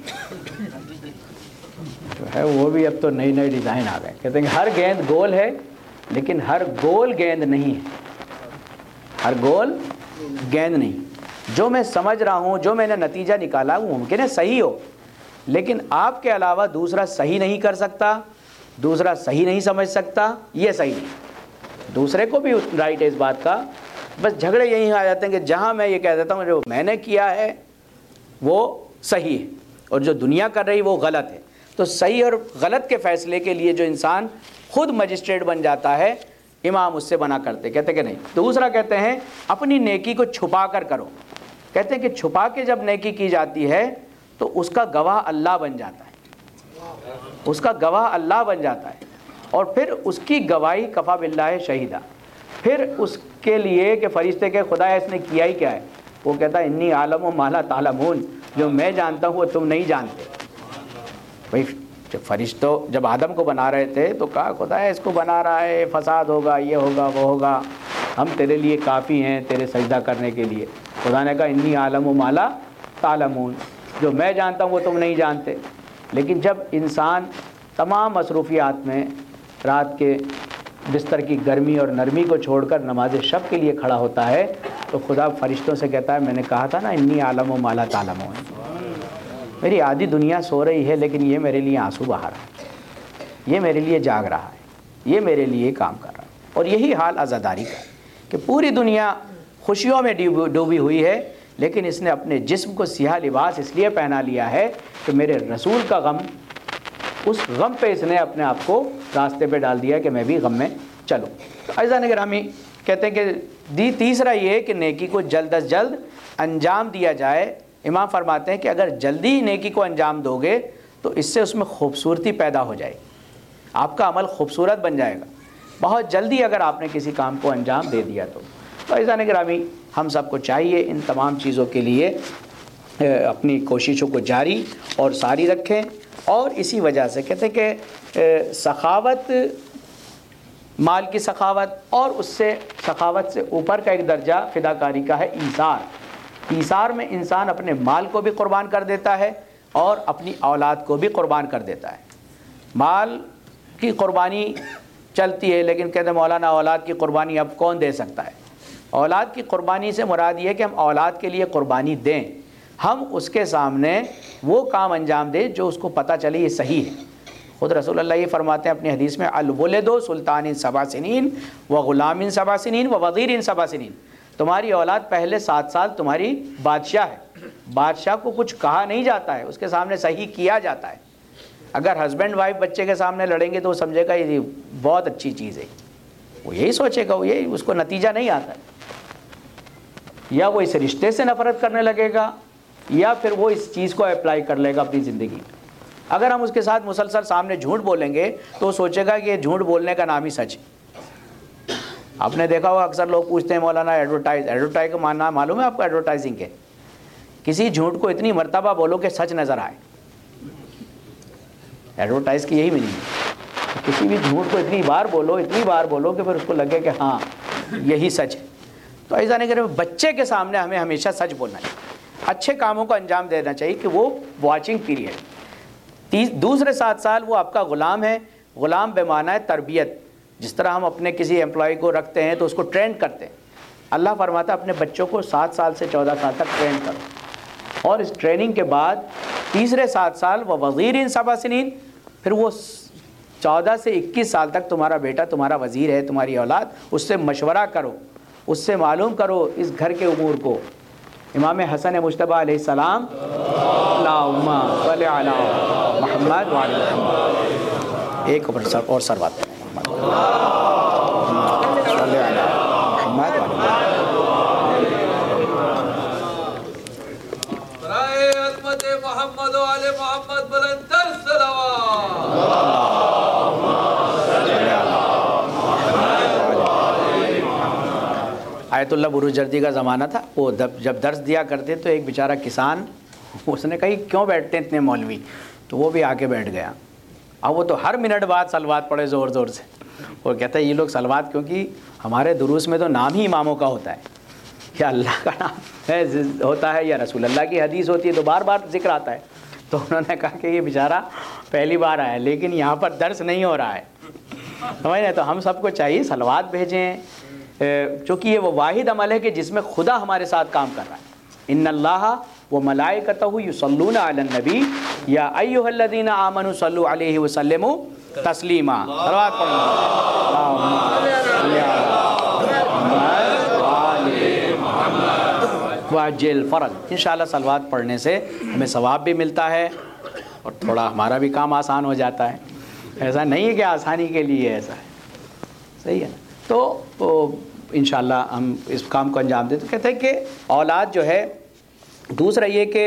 [SPEAKER 2] جو ہے وہ بھی اب تو نئی نئی ڈیزائن آ گئے۔ کہتے ہیں کہ ہر گیند گول ہے لیکن ہر گول گیند نہیں ہے، ہر گول گیند نہیں۔ جو میں سمجھ رہا ہوں، جو میں نے نتیجہ نکالا وہ ممکن ہے صحیح ہو، لیکن آپ کے علاوہ دوسرا صحیح نہیں کر سکتا، دوسرا صحیح نہیں سمجھ سکتا، یہ صحیح نہیں۔ دوسرے کو بھی رائٹ ہے اس بات کا، بس جھگڑے یہی آ جاتے ہیں کہ جہاں میں یہ کہہ دیتا ہوں جو میں نے کیا ہے وہ صحیح ہے اور جو دنیا کر رہی وہ غلط ہے، تو صحیح اور غلط کے فیصلے کے لیے جو انسان خود مجسٹریٹ بن جاتا ہے، امام اس سے بنا کرتے کہتے کہ نہیں۔ دوسرا کہتے ہیں اپنی نیکی کو چھپا کر کرو۔ کہتے ہیں کہ چھپا کے جب نیکی کی جاتی ہے تو اس کا گواہ اللہ بن جاتا ہے، اس کا گواہ اللہ بن جاتا ہے، اور پھر اس کی گواہی کفا باللہ شہیدہ۔ پھر اس کے لیے کہ فرشتے کے خدا اس نے کیا ہی کیا ہے، وہ کہتا ہے انی عالم و ما لا تعلمون، جو میں جانتا ہوں وہ تم نہیں جانتے۔ بھائی جب فرشتوں جب آدم کو بنا رہے تھے تو کہا خدا ہے اس کو بنا رہا ہے، فساد ہوگا، یہ ہوگا وہ ہوگا، ہم تیرے لیے کافی ہیں تیرے سجدہ کرنے کے لیے۔ خدا نے کہا انی عالم و ما لا تعلمون، جو میں جانتا ہوں وہ تم نہیں جانتے۔ لیکن جب انسان تمام مصروفیات میں رات کے بستر کی گرمی اور نرمی کو چھوڑ کر نماز شب کے لیے کھڑا ہوتا ہے تو خدا فرشتوں سے کہتا ہے میں نے کہا تھا نا انی عالم و ما لا تعلمون، میری آدھی دنیا سو رہی ہے لیکن یہ میرے لیے آنسو بہا رہا ہے، یہ میرے لیے جاگ رہا ہے، یہ میرے لیے کام کر رہا ہے۔ اور یہی حال عزاداری کا ہے کہ پوری دنیا خوشیوں میں ڈوبی ہوئی ہے لیکن اس نے اپنے جسم کو سیاہ لباس اس لیے پہنا لیا ہے کہ میرے رسول کا غم، اس غم پہ اس نے اپنے آپ کو راستے پہ ڈال دیا کہ میں بھی غم میں چلوں۔ تو عزیزان گرامی کہتے ہیں کہ دی تیسرا یہ کہ نیکی کو جلد از جلد انجام دیا جائے۔ امام فرماتے ہیں کہ اگر جلدی نیکی کو انجام دو گے تو اس سے اس میں خوبصورتی پیدا ہو جائے گی، آپ کا عمل خوبصورت بن جائے گا بہت جلدی اگر آپ نے کسی کام کو انجام دے دیا تو۔ تو عزیزان گرامی ہم سب کو چاہیے ان تمام چیزوں کے لیے اپنی کوششوں کو جاری اور ساری رکھیں، اور اسی وجہ سے کہتے ہیں کہ سخاوت، مال کی سخاوت، اور اس سے سخاوت سے اوپر کا ایک درجہ فداکاری کا ہے ایثار۔ ایثار میں انسان اپنے مال کو بھی قربان کر دیتا ہے اور اپنی اولاد کو بھی قربان کر دیتا ہے۔ مال کی قربانی چلتی ہے لیکن کہتے ہیں مولانا اولاد کی قربانی اب کون دے سکتا ہے؟ اولاد کی قربانی سے مراد یہ ہے کہ ہم اولاد کے لیے قربانی دیں، ہم اس کے سامنے وہ کام انجام دیں جو اس کو پتہ چلے یہ صحیح ہے۔ خود رسول اللہ یہ فرماتے ہیں اپنی حدیث میں الولد سلطان سبع سنین و غلام سبع سنین و وزیر سبع سنین، تمہاری اولاد پہلے سات سال تمہاری بادشاہ ہے، بادشاہ کو کچھ کہا نہیں جاتا ہے، اس کے سامنے صحیح کیا جاتا ہے۔ اگر ہسبینڈ وائف بچے کے سامنے لڑیں گے تو وہ سمجھے گا یہ بہت اچھی چیز ہے، وہ یہی سوچے گا، وہ یہی اس کو نتیجہ نہیں آتا ہے، یا وہ اس رشتے سے نفرت کرنے لگے گا یا پھر وہ اس چیز کو اپلائی کر لے گا اپنی زندگی میں۔ اگر ہم اس کے ساتھ مسلسل سامنے جھوٹ بولیں گے تو وہ سوچے گا کہ یہ جھوٹ بولنے کا نام ہی سچ ہے۔ آپ نے دیکھا ہوگا اکثر لوگ پوچھتے ہیں مولانا ایڈورٹائز ایڈورٹائز کا معنی معلوم ہے آپ کو؟ ایڈورٹائزنگ کے کسی جھوٹ کو اتنی مرتبہ بولو کہ سچ نظر آئے، ایڈورٹائز کی یہی میننگ ہے، کسی بھی جھوٹ کو اتنی بار بولو اتنی بار بولو کہ پھر اس کو لگے کہ ہاں یہی سچ ہے۔ تو ایسا نہیں کہ بچے کے سامنے ہمیں ہمیشہ سچ بولنا چاہیے۔ اچھے کاموں کو انجام دینا چاہیے کہ وہ واچنگ پیریڈ. تیس دوسرے سات سال وہ آپ کا غلام ہے. غلام بے معنی تربیت. جس طرح ہم اپنے کسی امپلائی کو رکھتے ہیں تو اس کو ٹرین کرتے ہیں, اللہ فرماتا ہے اپنے بچوں کو سات سال سے چودہ سال تک ٹرین کرو, اور اس ٹریننگ کے بعد تیسرے سات سال وہ وزیر سبع سنین, پھر وہ چودہ سے اکیس سال تک تمہارا بیٹا تمہارا وزیر ہے, تمہاری اولاد, اس سے مشورہ کرو, اس سے معلوم کرو اس گھر کے امور کو. امام حسن مجتبیٰ علیہ السلام, اللہم صلی علی محمد وعلی محمد, ایک اور سر اور سر بات صلی علی محمد وعلی
[SPEAKER 3] محمد محمد وعلی محمد بلندر صلوات.
[SPEAKER 2] آیت اللہ بروج جردی کا زمانہ تھا. وہ جب درس دیا کرتے تو ایک بیچارہ کسان, اس نے کہا کیوں بیٹھتے ہیں اتنے مولوی, تو وہ بھی آ کے بیٹھ گیا. اب وہ تو ہر منٹ بعد سلوات پڑھے زور زور سے. وہ کہتا ہے یہ لوگ سلوات, کیونکہ ہمارے دروس میں تو نام ہی اماموں کا ہوتا ہے, یا اللہ کا نام ہے ہوتا ہے, یا رسول اللہ کی حدیث ہوتی ہے تو بار بار ذکر آتا ہے. تو انہوں نے کہا کہ یہ بیچارہ پہلی بار آیا لیکن یہاں پر درس نہیں ہو رہا ہے, سمجھ. تو ہم سب کو چاہیے سلوات بھیجیں, چونکہ یہ وہ واحد عمل ہے کہ جس میں خدا ہمارے ساتھ کام کر رہا ہے. ان اللہ و ملائکتہ یصلون علی النبی یا ایھا الذین آمنوا صلوا علیہ وسلموا تسلیما. صلوات پڑھیں. واجل فرض. انشاءاللہ سلوات پڑھنے سے ہمیں ثواب بھی ملتا ہے اور تھوڑا ہمارا بھی کام آسان ہو جاتا ہے. ایسا نہیں ہے کہ آسانی کے لیے ایسا ہے, صحیح ہے نا. تو انشاءاللہ ہم اس کام کو انجام دیں. تو کہتے ہیں کہ اولاد جو ہے, دوسرا یہ کہ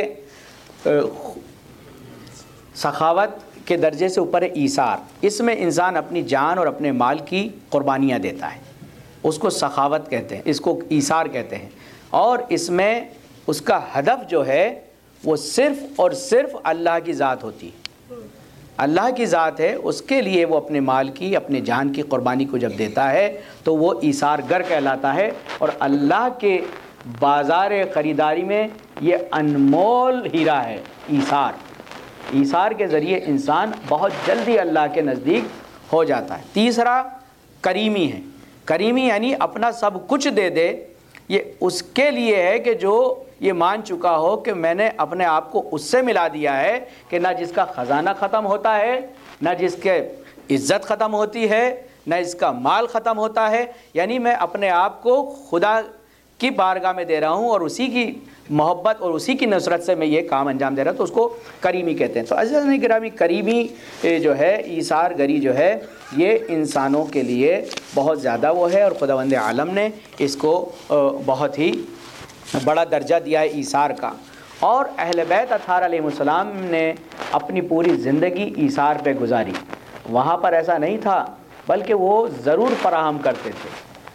[SPEAKER 2] سخاوت کے درجے سے اوپر ہے ایثار. اس میں انسان اپنی جان اور اپنے مال کی قربانیاں دیتا ہے, اس کو سخاوت کہتے ہیں, اس کو ایثار کہتے ہیں. اور اس میں اس کا ہدف جو ہے وہ صرف اور صرف اللہ کی ذات ہوتی ہے, اللہ کی ذات ہے. اس کے لیے وہ اپنے مال کی, اپنے جان کی قربانی کو جب دیتا ہے تو وہ ایثار گر کہلاتا ہے. اور اللہ کے بازار خریداری میں یہ انمول ہیرا ہے ایثار. ایثار کے ذریعے انسان بہت جلدی اللہ کے نزدیک ہو جاتا ہے. تیسرا کریمی ہے. کریمی یعنی اپنا سب کچھ دے دے. یہ اس کے لیے ہے کہ جو یہ مان چکا ہو کہ میں نے اپنے آپ کو اس سے ملا دیا ہے کہ نہ جس کا خزانہ ختم ہوتا ہے, نہ جس کے عزت ختم ہوتی ہے, نہ اس کا مال ختم ہوتا ہے. یعنی میں اپنے آپ کو خدا کی بارگاہ میں دے رہا ہوں اور اسی کی محبت اور اسی کی نصرت سے میں یہ کام انجام دے رہا ہوں, تو اس کو کریمی کہتے ہیں. تو عزیزان گرامی, کریمی جو ہے, ایثار گری جو ہے, یہ انسانوں کے لیے بہت زیادہ وہ ہے, اور خداوند عالم نے اس کو بہت ہی بڑا درجہ دیا ہے ایثار کا. اور اہل بیت اطہار علیہ السلام نے اپنی پوری زندگی ایثار پہ گزاری. وہاں پر ایسا نہیں تھا, بلکہ وہ ضرور فراہم کرتے تھے.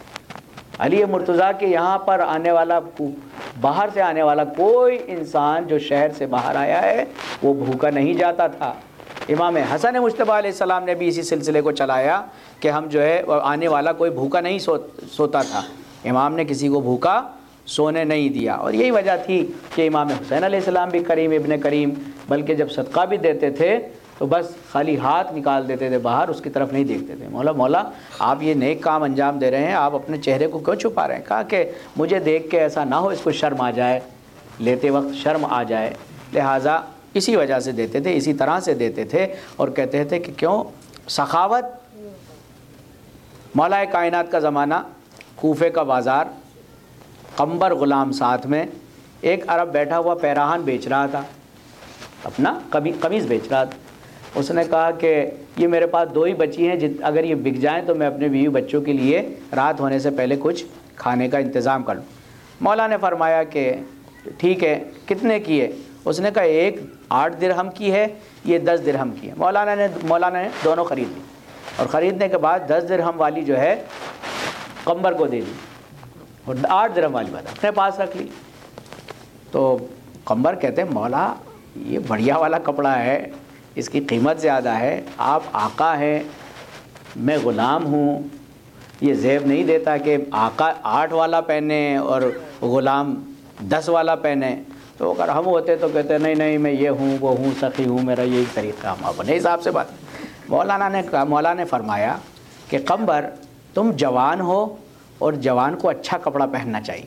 [SPEAKER 2] علی مرتضیٰ کے یہاں پر آنے والا, باہر سے آنے والا کوئی انسان جو شہر سے باہر آیا ہے وہ بھوکا نہیں جاتا تھا. امام حسن مجتبیٰ علیہ السلام نے بھی اسی سلسلے کو چلایا کہ ہم جو ہے آنے والا کوئی بھوکا نہیں سو سوتا تھا. امام نے کسی کو بھوکا سونے نہیں دیا. اور یہی وجہ تھی کہ امام حسین علیہ السلام بھی کریم ابن کریم, بلکہ جب صدقہ بھی دیتے تھے تو بس خالی ہاتھ نکال دیتے تھے باہر, اس کی طرف نہیں دیکھتے تھے. مولا مولا آپ یہ نیک کام انجام دے رہے ہیں, آپ اپنے چہرے کو کیوں چھپا رہے ہیں؟ کہا کہ مجھے دیکھ کے ایسا نہ ہو اس کو شرم آ جائے, لیتے وقت شرم آ جائے, لہٰذا اسی وجہ سے دیتے تھے, اسی طرح سے دیتے تھے. اور کہتے تھے کہ کیوں سخاوت. مولا کائنات کا زمانہ, کوفے کا بازار, قمبر غلام ساتھ میں, ایک عرب بیٹھا ہوا پیراہن بیچ رہا تھا, اپنا قمیض بیچ رہا تھا. اس نے کہا کہ یہ میرے پاس دو ہی بچی ہیں, جت اگر یہ بک جائیں تو میں اپنے بیوی بچوں کے لیے رات ہونے سے پہلے کچھ کھانے کا انتظام کر لوں. مولا نے فرمایا کہ ٹھیک ہے, کتنے کی ہے؟ اس نے کہا ایک آٹھ درہم کی ہے, یہ دس درہم کی ہے. مولانا نے مولانا نے دونوں خرید لی, اور خریدنے کے بعد دس درہم والی جو ہے قمبر کو دے دی, اور آٹھ درہم والی بات اپنے پاس رکھ لی. تو قمبر کہتے ہیں مولا یہ بڑھیا والا کپڑا ہے, اس کی قیمت زیادہ ہے, آپ آقا ہیں, میں غلام ہوں, یہ زیب نہیں دیتا کہ آقا آٹھ والا پہنے اور غلام دس والا پہنے. تو اگر ہم ہوتے تو کہتے نہیں نہیں میں یہ ہوں وہ ہوں سخی ہوں میرا یہی طریقہ, ہم اپنے حساب سے بات. مولانا نے کہا, مولانا نے فرمایا کہ قمبر تم جوان ہو اور جوان کو اچھا کپڑا پہننا چاہیے.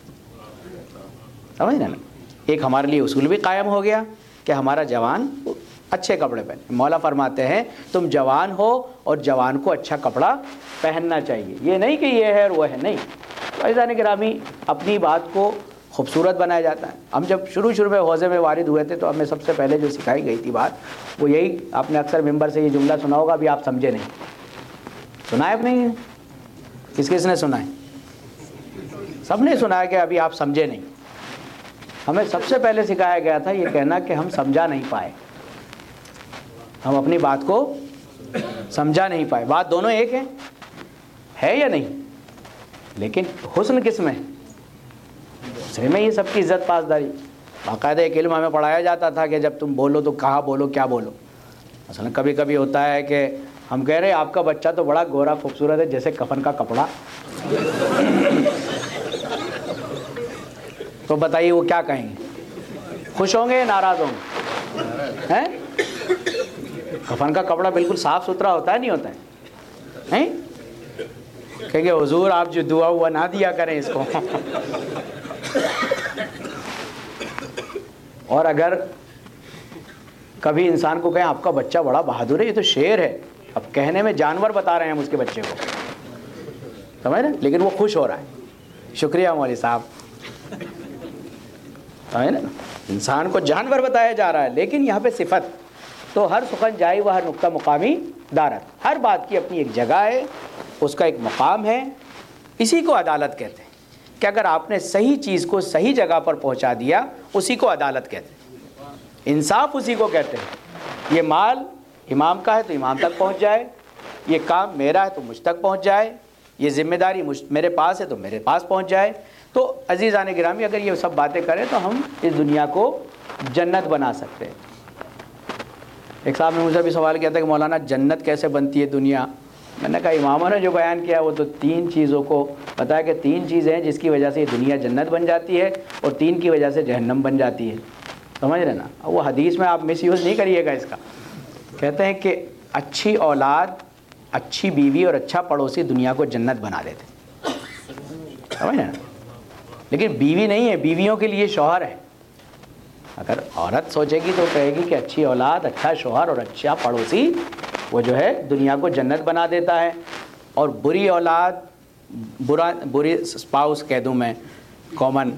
[SPEAKER 2] سمجھ نا, ایک ہمارے لیے اصول بھی قائم ہو گیا کہ ہمارا جوان اچھے کپڑے پہنے. مولا فرماتے ہیں تم جوان ہو اور جوان کو اچھا کپڑا پہننا چاہیے. یہ نہیں کہ یہ ہے اور وہ ہے, نہیں. عزیزان گرامی, اپنی بات کو خوبصورت بنایا جاتا ہے. ہم جب شروع شروع میں حوضے میں وارد ہوئے تھے تو ہمیں سب سے پہلے جو سکھائی گئی تھی بات وہ یہی, آپ نے اکثر ممبر سے یہ جملہ سنا ہوگا, ابھی آپ سمجھے نہیں. سنا ہے اب نہیں؟ کس کس نے سنا ہے؟ سب نے سنا ہے کہ ابھی آپ سمجھے نہیں. ہمیں سب سے پہلے سکھایا گیا تھا یہ کہنا کہ ہم سمجھا نہیں پائے, ہم اپنی بات کو سمجھا نہیں پائے. بات دونوں ایک ہے, ہے یا نہیں؟ لیکن حسن کس میں؟ دوسرے میں یہ سب کی عزت پاسداری. باقاعدہ ایک علم ہمیں پڑھایا جاتا تھا کہ جب تم بولو تو کہاں بولو, کیا بولو. مثلا کبھی کبھی ہوتا ہے کہ ہم کہہ رہے ہیں آپ کا بچہ تو بڑا گورا خوبصورت ہے جیسے کفن کا کپڑا, تو بتائیے وہ کیا کہیں گے؟ خوش ہوں گے یا ناراض ہوں گے؟ ہیں, کفن کا کپڑا بالکل صاف ستھرا ہوتا ہے نہیں ہوتا ہے؟ ہیں کہیں گے حضور آپ جو دعا ہوا نہ دیا کریں اس کو. اور اگر کبھی انسان کو کہیں آپ کا بچہ بڑا بہادر ہے, یہ تو شیر ہے, اب کہنے میں جانور بتا رہے ہیں ہم اس کے بچے کو, سمجھ رہے, لیکن وہ خوش ہو رہا ہے. شکریہ مولوی صاحب. سمجھ نا, انسان کو جانور بتایا جا رہا ہے لیکن یہاں پہ صفت. تو ہر سخن جائی و ہر نقطہ مقامی دارت, ہر بات کی اپنی ایک جگہ ہے, اس کا ایک مقام ہے. اسی کو عدالت کہتے ہیں کہ اگر آپ نے صحیح چیز کو صحیح جگہ پر پہنچا دیا, اسی کو عدالت کہتے ہیں. انصاف اسی کو کہتے ہیں. یہ مال امام کا ہے تو امام تک پہنچ جائے, یہ کام میرا ہے تو مجھ تک پہنچ جائے, یہ ذمہ داری مجھ میرے پاس ہے تو میرے پاس پہنچ جائے. تو عزیزان گرامی, اگر یہ سب باتیں کریں تو ہم اس دنیا کو جنت بنا سکتے ہیں. ایک صاحب نے مجھ سے بھی سوال کیا تھا کہ مولانا جنت کیسے بنتی ہے دنیا؟ میں نے کہا اماموں نے جو بیان کیا وہ تو تین چیزوں کو بتایا کہ تین چیزیں ہیں جس کی وجہ سے یہ دنیا جنت بن جاتی ہے اور تین کی وجہ سے جہنم بن جاتی ہے. سمجھ رہے نا, وہ حدیث میں آپ مس یوز نہیں کریے گا اس کا. کہتے ہیں کہ اچھی اولاد, اچھی بیوی اور اچھا پڑوسی دنیا کو جنت بنا دیتے. سمجھ رہے نا, لیکن بیوی نہیں ہے, بیویوں کے لیے شوہر ہے. اگر عورت سوچے گی تو کہے گی کہ اچھی اولاد, اچھا شوہر اور اچھا پڑوسی وہ جو ہے دنیا کو جنت بنا دیتا ہے, اور بری اولاد, برا بری اسپاؤس کہہ دوں میں کامن,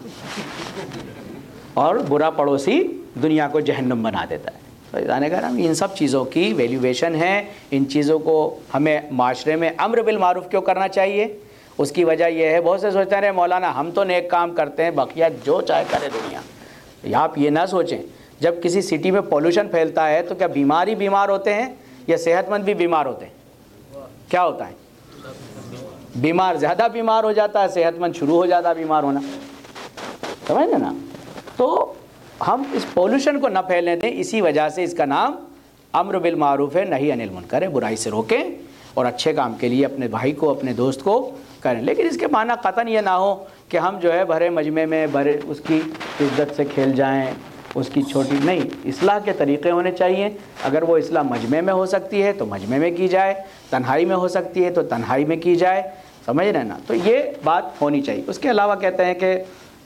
[SPEAKER 2] اور برا پڑوسی دنیا کو جہنم بنا دیتا ہے. تو جانے گا ان سب چیزوں کی ویلیویشن ہے. ان چیزوں کو ہمیں معاشرے میں امر بالمعروف کیوں کرنا چاہیے؟ اس کی وجہ یہ ہے, بہت سے سوچتے رہے مولانا ہم تو نیک کام کرتے ہیں, بقیہ جو چاہے کرے دنیا. آپ یہ نہ سوچیں جب کسی سٹی میں پولوشن پھیلتا ہے تو کیا بیمار ہی بیمار ہوتے ہیں یا صحت مند بھی بیمار ہوتے ہیں؟ کیا ہوتا ہے؟ بیمار زیادہ بیمار ہو جاتا ہے, صحت مند شروع ہو جاتا ہے بیمار ہونا. سمجھ نا. تو ہم اس پولوشن کو نہ پھیلنے دیں, اسی وجہ سے اس کا نام امر بالمعروف ہے, نہی عن المنکر ہے. برائی سے روکیں اور اچھے کام کے لیے اپنے بھائی کو, اپنے دوست کو کریں. لیکن اس کے معنی قطعاً یہ نہ ہو کہ ہم جو ہے بھرے مجمع میں بھرے اس کی عزت سے کھیل جائیں, اس کی چھوٹی نہیں. اصلاح کے طریقے ہونے چاہیے. اگر وہ اصلاح مجمع میں ہو سکتی ہے تو مجمع میں کی جائے, تنہائی میں ہو سکتی ہے تو تنہائی میں کی جائے. سمجھ رہے نا. تو یہ بات ہونی چاہیے. اس کے علاوہ کہتے ہیں کہ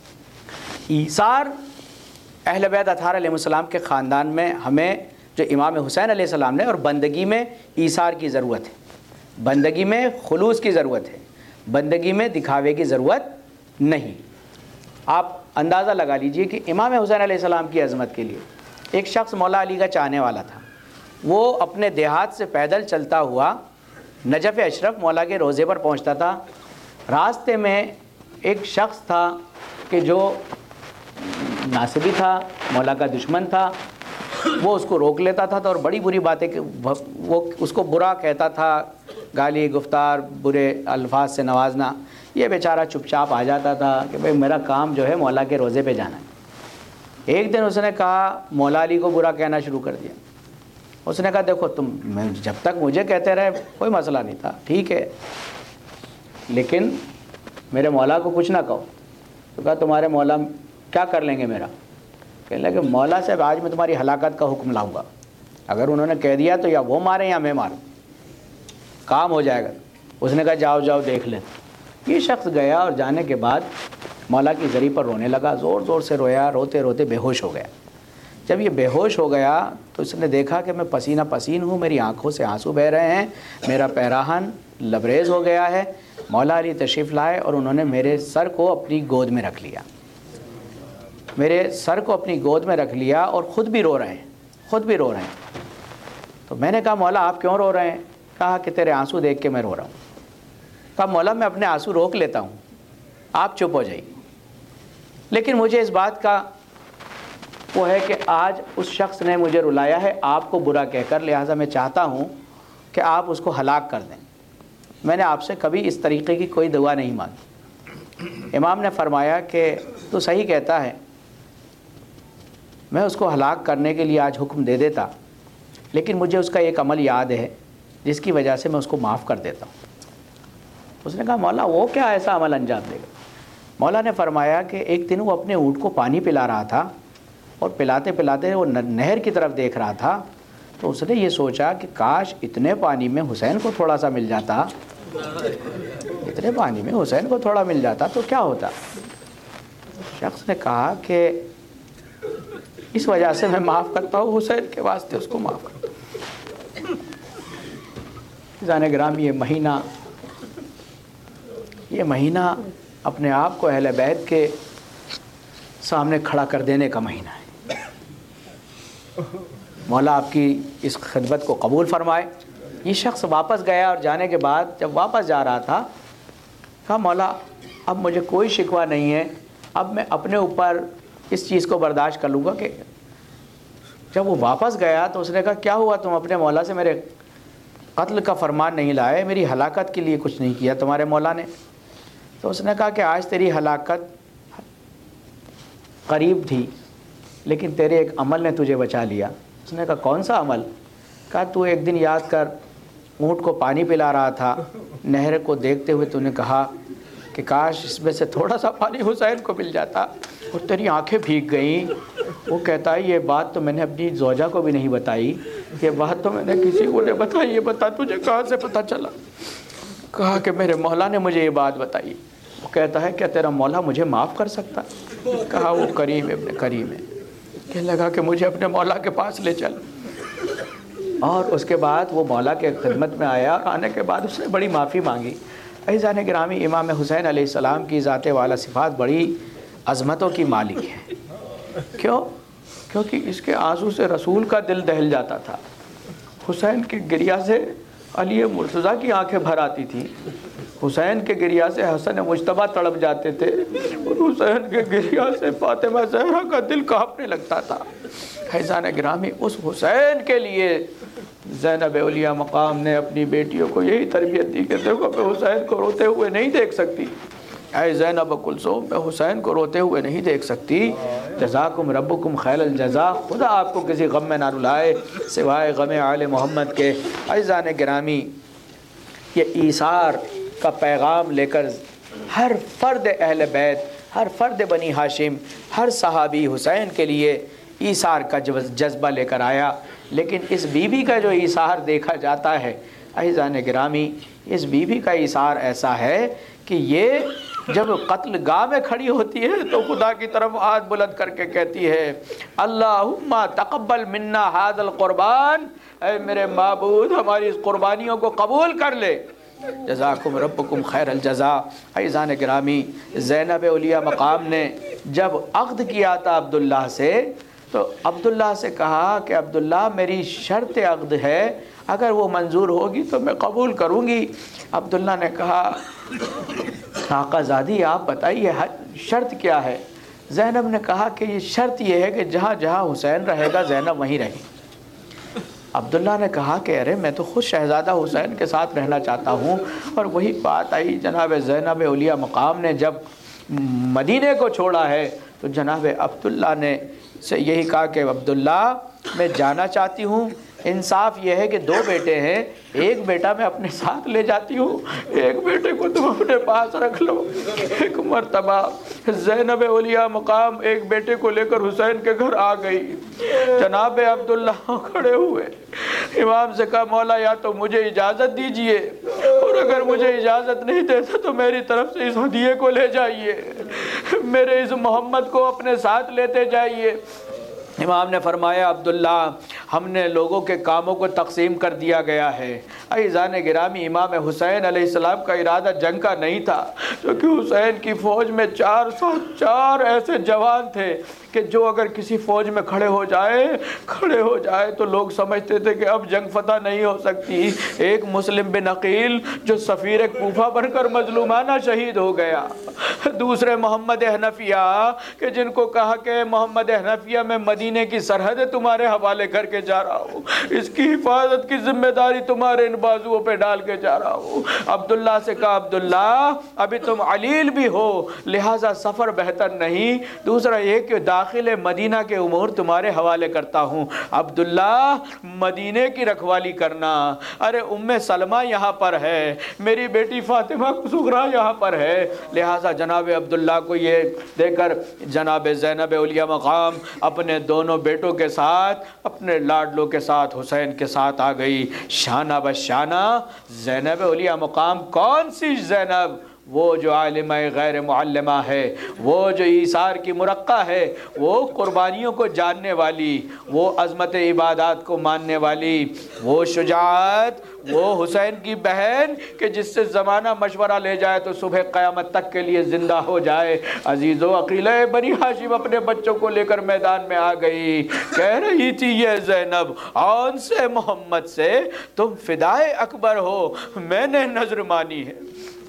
[SPEAKER 2] ایثار اہل بیت اطہار علیہ السلام کے خاندان میں ہمیں جو امام حسین علیہ السلام نے, اور بندگی میں ایثار کی ضرورت ہے, بندگی میں خلوص کی ضرورت ہے, بندگی میں دکھاوے کی ضرورت نہیں. آپ اندازہ لگا لیجئے کہ امام حسین علیہ السلام کی عظمت کے لیے ایک شخص مولا علی کا چاہنے والا تھا, وہ اپنے دیہات سے پیدل چلتا ہوا نجف اشرف مولا کے روضے پر پہنچتا تھا. راستے میں ایک شخص تھا کہ جو ناصبی تھا, مولا کا دشمن تھا, وہ اس کو روک لیتا تھا اور بڑی بری باتیں وہ اس کو برا کہتا تھا, گالی گفتار, برے الفاظ سے نوازنا. یہ بیچارہ چپ چاپ آ جاتا تھا کہ بھئی میرا کام جو ہے مولا کے روضے پہ جانا ہے. ایک دن اس نے کہا, مولا علی کو برا کہنا شروع کر دیا. اس نے کہا دیکھو تم جب تک مجھے کہتے رہے کوئی مسئلہ نہیں تھا, ٹھیک ہے, لیکن میرے مولا کو کچھ نہ کہو. تو کہا تمہارے مولا کیا کر لیں گے میرا؟ کہنے لگے مولا صاحب آج میں تمہاری ہلاکت کا حکم لاؤں گا، اگر انہوں نے کہہ دیا تو یا وہ ماریں یا میں ماروں، کام ہو جائے گا۔ اس نے کہا جاؤ جاؤ دیکھ لیں۔ یہ شخص گیا اور جانے کے بعد مولا کی زری پر رونے لگا، زور زور سے رویا، روتے روتے بے ہوش ہو گیا۔ جب یہ بے ہوش ہو گیا تو اس نے دیکھا کہ میں پسینہ پسین ہوں، میری آنکھوں سے آنسو بہہ رہے ہیں، میرا پیراہن لبریز ہو گیا ہے۔ مولا علی تشریف لائے اور انہوں نے میرے سر کو اپنی گود میں رکھ لیا، میرے سر کو اپنی گود میں رکھ لیا اور خود بھی رو رہے ہیں، خود بھی رو رہے ہیں۔ تو میں نے کہا مولا آپ کیوں رو رہے ہیں؟ کہا کہ تیرے آنسو دیکھ کے میں رو رہا ہوں۔ کہا مولا میں اپنے آنسو روک لیتا ہوں، آپ چپ ہو جائیے، لیکن مجھے اس بات کا وہ ہے کہ آج اس شخص نے مجھے رلایا ہے آپ کو برا کہہ کر، لہٰذا میں چاہتا ہوں کہ آپ اس کو ہلاک کر دیں۔ میں نے آپ سے کبھی اس طریقے کی کوئی دعا نہیں مانگی۔ امام نے فرمایا کہ تو صحیح کہتا ہے، میں اس کو ہلاک کرنے کے لیے آج حکم دے دیتا، لیکن مجھے اس کا ایک عمل یاد ہے جس کی وجہ سے میں اس کو معاف کر دیتا ہوں۔ اس نے کہا مولا وہ کیا ایسا عمل انجام دے گا؟ مولا نے فرمایا کہ ایک دن وہ اپنے اونٹ کو پانی پلا رہا تھا اور پلاتے پلاتے وہ نہر کی طرف دیکھ رہا تھا، تو اس نے یہ سوچا کہ کاش اتنے پانی میں حسین کو تھوڑا سا مل جاتا، اتنے پانی میں حسین کو تھوڑا مل جاتا تو کیا ہوتا۔ شخص نے کہا کہ اس وجہ سے میں معاف کرتا ہوں، حسین کے واسطے اس کو معاف کرتا ہوں۔ عزیزان گرامی، یہ مہینہ یہ مہینہ اپنے آپ کو اہل بیت کے سامنے کھڑا کر دینے کا مہینہ ہے۔ مولا آپ کی اس خدمت کو قبول فرمائے۔ یہ شخص واپس گیا اور جانے کے بعد جب واپس جا رہا تھا کہا مولا اب مجھے کوئی شکوہ نہیں ہے، اب میں اپنے اوپر اس چیز کو برداشت کر لوں گا کہ جب وہ واپس گیا تو اس نے کہا کیا ہوا، تم اپنے مولا سے میرے قتل کا فرمان نہیں لائے، میری ہلاکت کے لیے کچھ نہیں کیا تمہارے مولا نے؟ تو اس نے کہا کہ آج تیری ہلاکت قریب تھی لیکن تیرے ایک عمل نے تجھے بچا لیا۔ اس نے کہا کون سا عمل؟ کہا تو ایک دن یاد کر اونٹ کو پانی پلا رہا تھا، نہر کو دیکھتے ہوئے تو نے کہا کہ کاش اس میں سے تھوڑا سا پانی حسین کو مل جاتا، اور تیری آنکھیں بھیگ گئیں۔ وہ کہتا ہے یہ بات تو میں نے اپنی زوجہ کو بھی نہیں بتائی، یہ بات تو میں نے کسی کو نہیں بتائی، یہ بتا تجھے کہاں سے پتہ چلا؟ کہا کہ میرے مولا نے مجھے یہ بات بتائی۔ وہ کہتا ہے کیا تیرا مولا مجھے معاف کر سکتا؟ کہا وہ کریم ابن کریم ہے۔ کہنے لگا کہ مجھے اپنے مولا کے پاس لے چل، اور اس کے بعد وہ مولا کے خدمت میں آیا، اور آنے کے بعد اس نے بڑی معافی مانگی۔ عزیزان گرامی، امام حسین علیہ السلام کی ذات والا صفات بڑی عظمتوں کی مالک ہے۔ کیوں؟ کیونکہ اس کے آنسو سے رسول کا دل دہل جاتا تھا، حسین کے گریہ سے علی مرتضیٰ کی آنکھیں بھر آتی تھیں، حسین کے گریہ سے حسن مجتبیٰ تڑپ جاتے تھے، اور حسین کے گریہ سے فاطمہ زہرا کا دل کانپنے لگتا تھا۔ عزیزان گرامی، اس حسین کے لیے زینب اولیاء مقام نے اپنی بیٹیوں کو یہی تربیت دی کہ دیکھو میں حسین کو روتے ہوئے نہیں دیکھ سکتی، اے زینب کلثوم میں حسین کو روتے ہوئے نہیں دیکھ سکتی، جزاکم ربکم خیر الجزا، خدا آپ کو کسی غم میں نہ رلائے سوائے غم آل محمد کے۔ عزیزان گرامی، یہ ایثار کا پیغام لے کر ہر فرد اہل بیت، ہر فرد بنی ہاشم، ہر صحابی حسین کے لیے ایثار کا جذبہ لے کر آیا، لیکن اس بی بی کا جو ایثار دیکھا جاتا ہے عزیزان گرامی، اس بی بی کا ایثار ایسا ہے کہ یہ جب قتل گاہ میں کھڑی ہوتی ہے تو خدا کی طرف ہاتھ بلند کر کے کہتی ہے اللہم تقبل منا ھذا القربان، اے میرے معبود ہماری اس قربانیوں کو قبول کر لے، جزاکم ربکم خیر الجزا۔ عزیزان گرامی، زینب اولیاء مقام نے جب عقد کیا تھا عبداللہ سے تو عبداللہ سے کہا کہ عبداللہ میری شرط عقد ہے، اگر وہ منظور ہوگی تو میں قبول کروں گی۔ عبداللہ نے کہا آقا زادی آپ بتائیے شرط کیا ہے؟ زینب نے کہا کہ یہ شرط یہ ہے کہ جہاں جہاں حسین رہے گا زینب وہیں رہے گی۔ عبداللہ نے کہا کہ ارے میں تو خود شہزادہ حسین کے ساتھ رہنا چاہتا ہوں، اور وہی بات آئی جناب زینب اولیاء مقام نے جب مدینے کو چھوڑا ہے تو جناب عبداللہ نے سے یہی کہا کہ عبداللہ میں جانا چاہتی ہوں انصاف یہ ہے کہ دو بیٹے ہیں، ایک بیٹا میں اپنے ساتھ لے جاتی ہوں، ایک بیٹے کو تم اپنے پاس رکھ لو۔ ایک مرتبہ زینب اولیاء مقام ایک بیٹے کو لے کر حسین کے گھر آ گئی۔ جناب عبداللہ کھڑے ہوئے، امام سے کہا مولا یا تو مجھے اجازت دیجئے، اور اگر مجھے اجازت نہیں دیتا تو میری طرف سے اس ہدیے کو لے جائیے، میرے اس محمد کو اپنے ساتھ لیتے جائیے۔ امام نے فرمایا عبداللہ ہم نے لوگوں کے کاموں کو تقسیم کر دیا گیا ہے۔ عزیزان گرامی، امام حسین علیہ السلام کا ارادہ جنگ کا نہیں تھا، کیونکہ حسین کی فوج میں چار سو چار ایسے جوان تھے کہ جو اگر کسی فوج میں کھڑے ہو جائے کھڑے ہو جائے تو لوگ سمجھتے تھے کہ اب جنگ فتح نہیں ہو سکتی۔ ایک مسلم بن عقیل جو سفیر کوفہ بن کر مظلومانہ شہید ہو گیا، دوسرے محمد حنفیہ کہ جن کو کہا کہ محمد حنفیہ میں مدینے کی سرحدیں تمہارے حوالے کر کے جا رہا ہوں، اس کی حفاظت کی ذمہ داری تمہارے ان بازوؤں پہ ڈال کے جا رہا ہوں۔ عبداللہ سے کہا عبداللہ ابھی تم علیل بھی ہو لہٰذا سفر بہتر نہیں، دوسرا یہ کہ داخل مدینہ کے امور تمہارے حوالے کرتا ہوں، عبداللہ مدینے کی رکھوالی کرنا۔ ارے ام سلمہ یہاں پر ہے، میری بیٹی فاطمہ صغریٰ یہاں پر ہے، لہٰذا جناب عبداللہ کو یہ دے کر جناب زینب اولیاء مقام اپنے دونوں بیٹوں کے ساتھ اپنے لاڈلوں کے ساتھ حسین کے ساتھ آ گئی۔ شانہ بشانہ زینب اولیاء مقام کون سی زینب؟ وہ جو عالمہ غیر معلمہ ہے، وہ جو ایثار کی مرقع ہے، وہ قربانیوں کو جاننے والی، وہ عظمت عبادات کو ماننے والی، وہ شجاعت، وہ حسین کی بہن کہ جس سے زمانہ مشورہ لے جائے تو صبح قیامت تک کے لیے زندہ ہو جائے۔ عزیز و عقیلہ بنی ہاشم اپنے بچوں کو لے کر میدان میں آ گئی، کہہ رہی تھی یہ زینب آن سے محمد سے تم فدائے اکبر ہو، میں نے نظر مانی ہے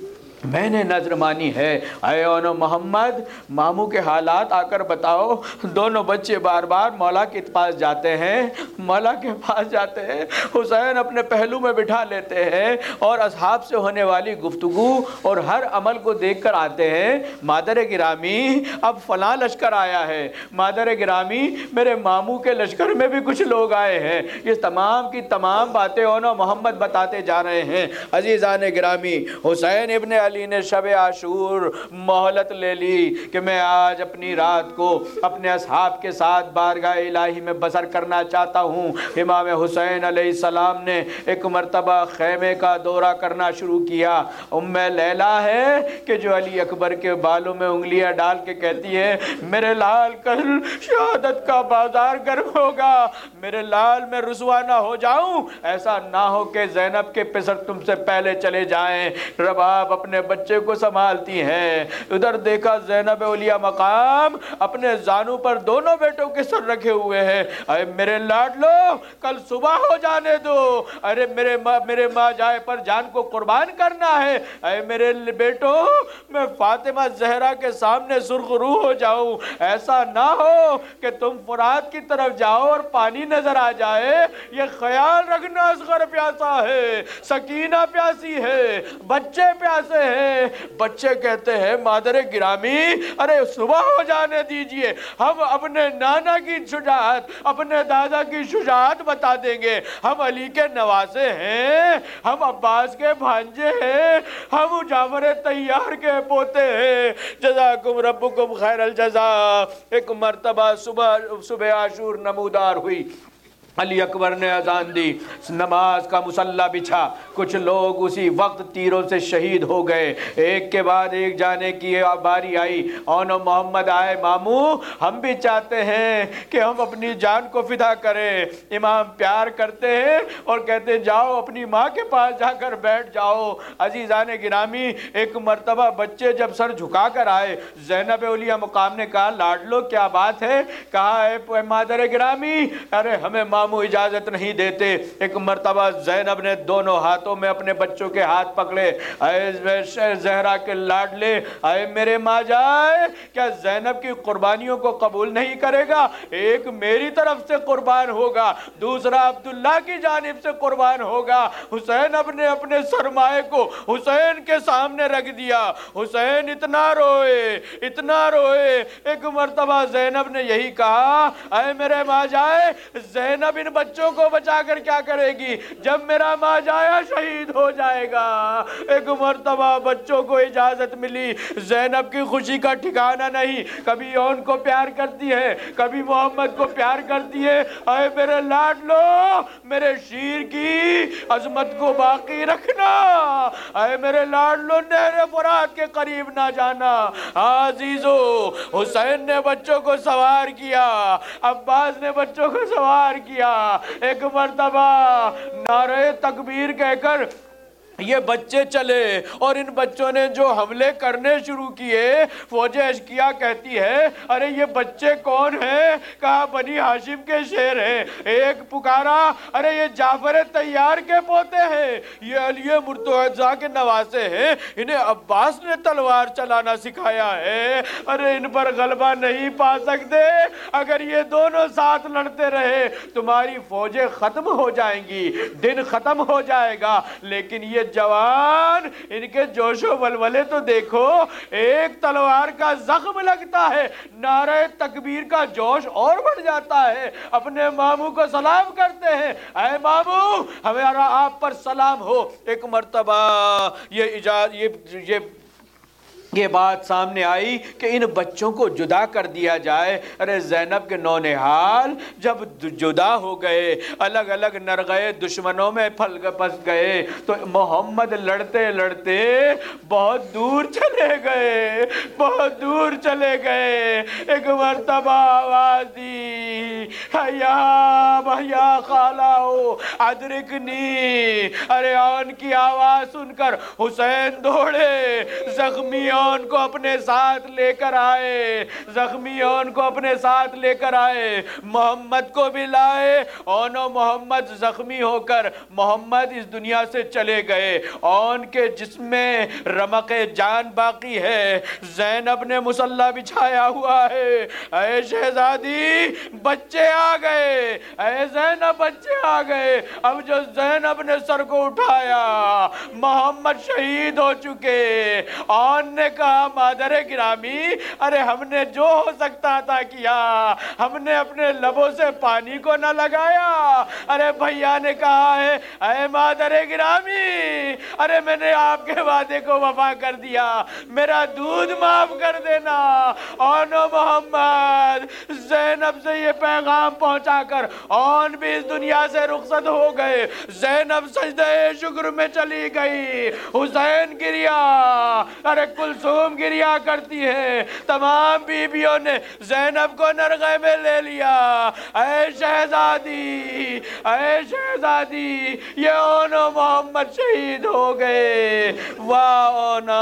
[SPEAKER 2] میں نے نظر مانی ہے۔ اے اون محمد ماموں کے حالات آ کر بتاؤ۔ دونوں بچے بار بار مولا کے پاس جاتے ہیں مولا کے پاس جاتے ہیں حسین اپنے پہلو میں بٹھا لیتے ہیں اور اصحاب سے ہونے والی گفتگو اور ہر عمل کو دیکھ کر آتے ہیں، مادر گرامی اب فلاں لشکر آیا ہے، مادر گرامی میرے ماموں کے لشکر میں بھی کچھ لوگ آئے ہیں، یہ تمام کی تمام باتیں اون محمد بتاتے جا رہے ہیں۔ عزیزان گرامی، حسین ابن علی نے شب عاشور مہلت لے لی کہ میں آج اپنی رات کو اپنے اصحاب کے ساتھ بارگاہ الہی میں بسر کرنا چاہتا ہوں۔ امام حسین علیہ السلام نے ایک مرتبہ خیمے کا دورہ کرنا شروع کیا۔ ام لیلہ ہے کہ جو علی اکبر کے بالوں میں انگلیاں ڈال کے کہتی ہے میرے لال کل شہادت کا بازار گرم ہوگا، میرے لال میں رسوا نہ ہو جاؤں، ایسا نہ ہو کہ زینب کے پسر تم سے پہلے چلے جائیں۔ رباب اپنے بچے کو سنبھالتی ہیں، ادھر دیکھا زینب اولیاء مقام اپنے زانوں پر دونوں بیٹوں کے سر رکھے ہوئے ہیں۔ اے میرے لاڈلو کل صبح ہو جانے دو، ارے میرے ماں میرے ماں جائے پر جان کو قربان کرنا ہے۔ اے میرے بیٹو میں فاطمہ زہرا کے سامنے سرخ روح ہو جاؤں، ایسا نہ ہو کہ تم فرات کی طرف جاؤ اور پانی نظر آ جائے۔ یہ خیال رکھنا اصغر پیاسا ہے، سکینہ پیاسی ہے، بچے پیاسے ہیں۔ بچے کہتے ہیں مادر گرامی ارے صبح ہو جانے دیجئے، ہم اپنے نانا کی شجاعت اپنے دادا کی شجاعت بتا دیں گے، ہم علی کے نواسے ہیں، ہم عباس کے بھانجے ہیں، ہم جعفر طیار کے پوتے ہیں۔ جزاکم ربکم خیر الجزاء۔ ایک مرتبہ صبح صبح عاشور نمودار ہوئی، علی اکبر نے اذان دی، نماز کا مصلی بچھا، کچھ لوگ اسی وقت تیروں سے شہید ہو گئے، ایک کے بعد ایک جانے کی باری آئی۔ اون محمد آئے، ماموں ہم بھی چاہتے ہیں کہ ہم اپنی جان کو فدا کریں۔ امام پیار کرتے ہیں اور کہتے ہیں جاؤ اپنی ماں کے پاس جا کر بیٹھ جاؤ۔ عزیزان گرامی، ایک مرتبہ بچے جب سر جھکا کر آئے، زینب اولیاء مقام نے کہا لاڈلو کیا بات ہے؟ کہا اے مادر گرامی ارے ہمیں ماموں اجازت نہیں دیتے۔ ایک مرتبہ زینب نے دونوں ہاتھوں میں اپنے بچوں کے ہاتھ پکڑے، اے زہرا کے لاڈلے، اے میرے ماں جائے کیا زینب کی قربانیوں کو قبول نہیں کرے گا؟ ایک میری طرف سے قربان ہوگا، دوسرا عبداللہ کی جانب سے قربان ہوگا۔ حسین اپنے اپنے سرمائے کو حسین کے سامنے رکھ دیا، حسین اتنا روئے اتنا روئے۔ ایک مرتبہ زینب نے یہی کہا، اے میرے ماں جائے زینب اب ان بچوں کو بچا کر کیا کرے گی جب میرا ماں جایا شہید ہو جائے گا؟ ایک مرتبہ بچوں کو اجازت ملی، زینب کی خوشی کا ٹھکانہ نہیں، کبھی اون کو پیار کرتی ہے، کبھی محمد کو پیار کرتی ہے۔ اے میرے لاڈلو، میرے شیر کی عظمت کو باقی رکھنا، اے میرے لاڈلو نہر فرات کے قریب نہ جانا۔ عزیزو، حسین نے بچوں کو سوار کیا، عباس نے بچوں کو سوار کیا، ایک مرتبہ نعرہ تکبیر کہہ کر یہ بچے چلے اور ان بچوں نے جو حملے کرنے شروع کیے، فوج اشکیا کہتی ہے ارے یہ بچے کون ہیں؟ کہا بنی ہاشم کے شیر ہیں۔ ایک پکارا ارے یہ جعفر طیار کے پوتے ہیں، یہ علی مرتضیٰ کے نواسے ہیں، انہیں عباس نے تلوار چلانا سکھایا ہے، ارے ان پر غلبہ نہیں پا سکتے، اگر یہ دونوں ساتھ لڑتے رہے تمہاری فوجیں ختم ہو جائیں گی، دن ختم ہو جائے گا۔ لیکن یہ جوان، ان کے جوش و ولولے تو دیکھو، ایک تلوار کا زخم لگتا ہے نعرہ تکبیر کا جوش اور بڑھ جاتا ہے، اپنے ماموں کو سلام کرتے ہیں، اے ماموں ہمارا آپ پر سلام ہو۔ ایک مرتبہ یہ اجازت یہ یہ یہ بات سامنے آئی کہ ان بچوں کو جدا کر دیا جائے۔ ارے زینب کے نونہال جب جدا ہو گئے، الگ الگ نرغے دشمنوں میں پھل پس گئے، تو محمد لڑتے لڑتے بہت دور چلے گئے، بہت دور چلے گئے۔ ایک مرتبہ آواز دی، یا بھیا خالاؤ ادرکنی، ارے آن کی آواز سن کر حسین دوڑے، زخمی ان کو اپنے ساتھ لے کر آئے، زخمی ان کو اپنے ساتھ لے کر آئے، محمد کو بھی لائے، اونو محمد زخمی ہو کر محمد اس دنیا سے چلے گئے، اون کے جسم میں رمق جان باقی ہے، زینب نے مصلی بچھایا ہوا ہے۔ اے شہزادی بچے آ گئے، اے زینب بچے آ گئے۔ اب جو زینب نے سر کو اٹھایا، محمد شہید ہو چکے، اون نے کہا مادر گرامی ارے ہم نے جو ہو سکتا تھا کیا، ہم نے اپنے لبوں سے پانی کو نہ لگایا۔ ارے بھیا نے کہا ہے اے مادر گرامی ارے میں نے آپ کے وعدے کو وفا کر دیا، میرا دودھ معاف کر دینا۔ اونو محمد زینب سے یہ پیغام پہنچا کر اون بھی اس دنیا سے رخصت ہو گئے، زینب سجدہ شکر میں چلی گئی، حسین گریا، ارے کلثوم گریا کرتی ہے، تمام بیبیوں نے زینب کو نرغے میں لے لیا۔ اے شہزادی، اے شہزادی، یہ اونو محمد شہید ہو گئے۔ واہ اونا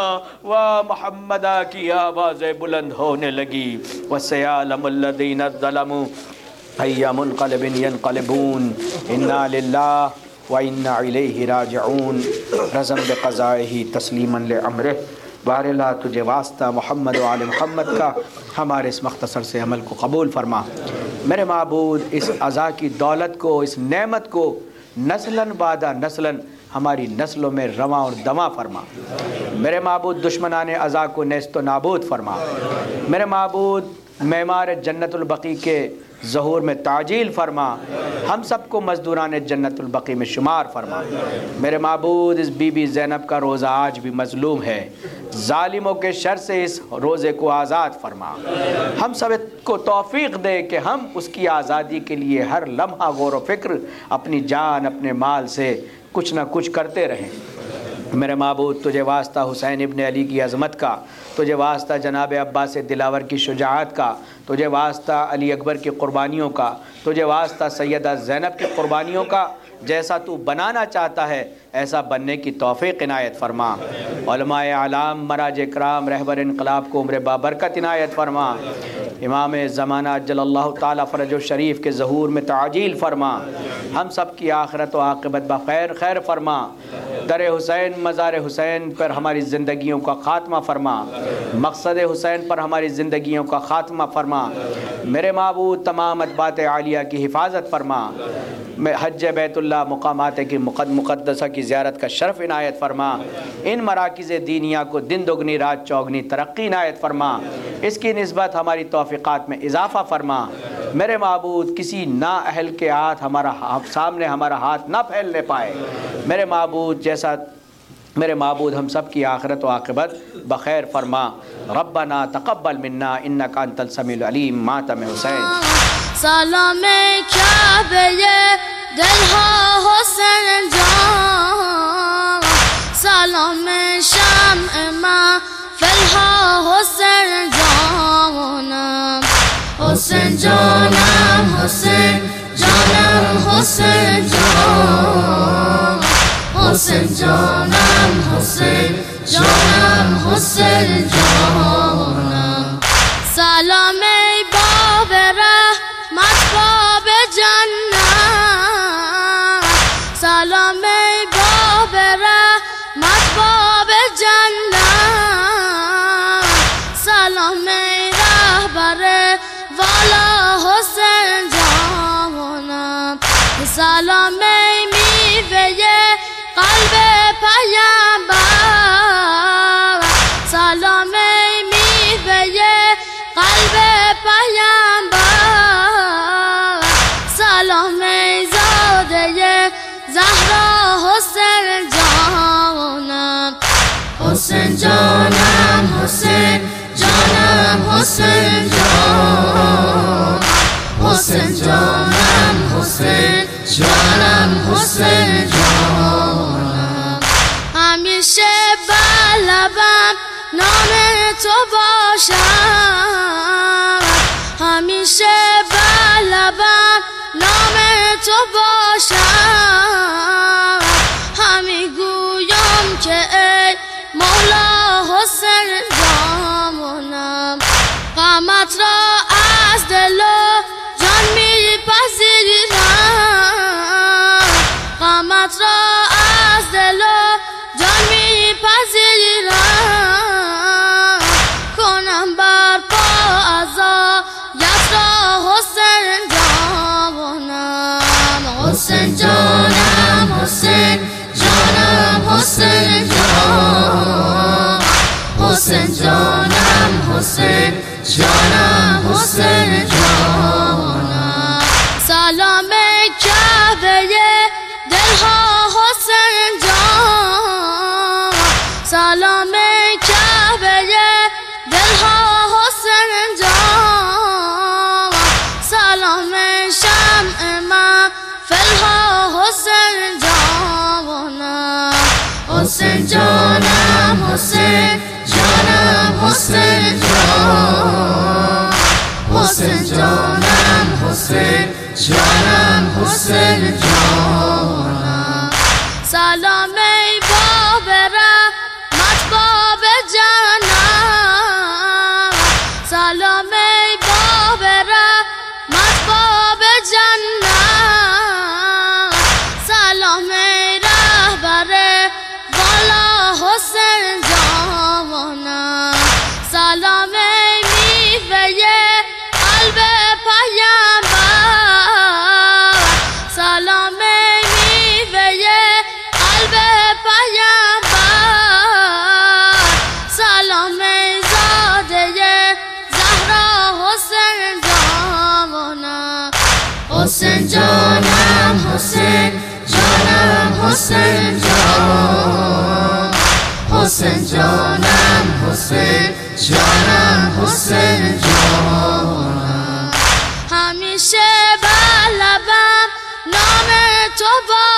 [SPEAKER 2] واہ محمدہ کی آوازیں بلند ہونے لگی، وَسَيَعْلَمُ الَّذِينَ ظَلَمُوا أَيَّ مُنْقَلِبٍ يَنْقَلِبُونَ إِنَّا لِلَّهِ وَإِنَّا إِلَيْهِ راجعون۔ رزم بقضائہ تسلیما لعمرہ۔ بارلا تجھے واسطہ محمد و آل محمد کا ہمارے اس مختصر سے عمل کو قبول فرما۔ میرے معبود اس عزا کی دولت کو، اس نعمت کو نسلاً بعد نسلاً ہماری نسلوں میں رواں اور دواں فرما۔ میرے معبود دشمنان عزا کو نیست و نابود فرما۔ میرے معبود معمار جنت البقیع کے ظہور میں تعجیل فرما، ہم سب کو مزدوران جنت البقیع میں شمار فرما۔ میرے معبود اس بی بی زینب کا روزہ آج بھی مظلوم ہے، ظالموں کے شر سے اس روزے کو آزاد فرما۔ ہم سب کو توفیق دے کہ ہم اس کی آزادی کے لیے ہر لمحہ غور و فکر اپنی جان اپنے مال سے کچھ نہ کچھ کرتے رہیں۔ میرے معبود تجھے واسطہ حسین ابن علی کی عظمت کا، تجھے واسطہ جناب عباس دلاور کی شجاعت کا، تجھے واسطہ علی اکبر کی قربانیوں کا، تجھے واسطہ سیدہ زینب کی قربانیوں کا، جیسا تو بنانا چاہتا ہے ایسا بننے کی توفیق عنایت فرما۔ علماء اعلام مراج اکرام رہبر انقلاب کو عمر بابرکت عنایت فرما۔ امام زمانہ جل اللہ تعالیٰ فرج و شریف کے ظہور میں تعجیل فرما۔ ہم سب کی آخرت و عاقبت بخیر خیر فرما۔ در حسین مزار حسین پر ہماری زندگیوں کا خاتمہ فرما، مقصد حسین پر ہماری زندگیوں کا خاتمہ فرما۔ میرے معبود تمام اتباع عالیہ کی حفاظت فرما۔ میں حج بیت اللہ مقامات کی مقدسہ کی زیارت کا شرف عنایت فرما۔ ان مراکز دینیہ کو دن دگنی رات چوگنی ترقی عنایت فرما۔ اس کی نسبت ہماری توفیقات میں اضافہ فرما۔ मेरे माबूद किसी ना अहल के हाथ हमारा सामने हमारा हाथ ना फैलने पाए। मेरे माबूद जैसा मेरे माबूद हम सब की आखिरत व आक़िबत बख़ैर फरमा। रब्बना तक़ब्बल मिन्ना इन्नका अंतल समीउल अलीम। मातम हुसैन।
[SPEAKER 1] سلام کعبه دلها حسین جان، سلام شمع محفلها حسین جانم، حسین جانم حسین جانم حسین جان، حسین جانم حسین جانم حسین جانم. سلام ای باب رحمت باب جنت، سلام ای باب رحمت باب جنت، سلام ای رهبر والا حسین جانم، سلام ای میوه قلب پیامبر، سلام ای میوه قلب پیامبر، سلام ای زاده زهرا حسین جانم، حسین جانم حسین جانم حسین جان، حسین جانم حسین جانم حسین جانم. همیشه بلبم نام تو باشم، همیشه بلبم نام تو باشم، همی گویم که ای مولا حسین جانم، غمت را از دل و جان میپذیرم، غمت را از دل و جان میپذیرم، کنم بر پا عزایت را حسین جانم، حسین جانم حسین جانم حسین جان، حسین جانم حسین جانم حسین جانم. سلام کعبه دلها حسین جان، سلام کعبه دلها حسین جان، سلام شمع محفلها حسین جانم، حسین جانم حسین جانم حسین جان، حسین جانم حسین جانم حسین جانم. سلام ای باب رحمت باب جنت، سلام ای باب رحمت باب جنت، سلام ای رهبر والا حسین جانم، سلام ای میوه قلب پیامبر، سلام ای میوه قلب پیامبر، سلام ای زاده زهرا حسین جانم، حسین جانم حسین جانم حسین جان، حسین جانم حسین جانم حسین جانم. همیشه بلبم نام تو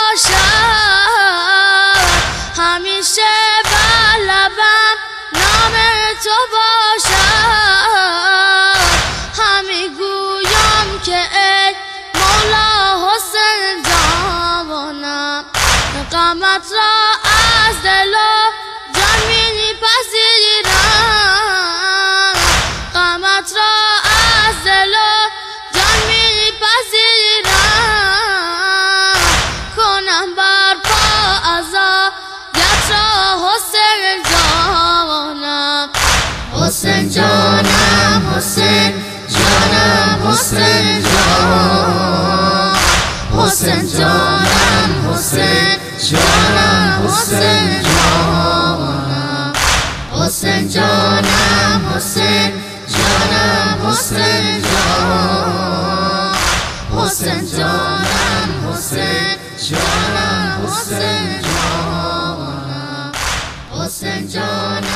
[SPEAKER 1] باشم، همیشه بلبم نام تو باشم، همی گویم که ای مولا حسین جانم، غمت را از دل و جان میپذیرم، غمت را از دل و جان میپذیرم، کنم بر پا عزایت را حسین جانم، حسین جانم حسین جانم حسین جان، حسین جانم حسین جانم حسین جانم، حسین جانم حسین جانم حسین جان. جانم حسین جانم حسین جانم حسین جانم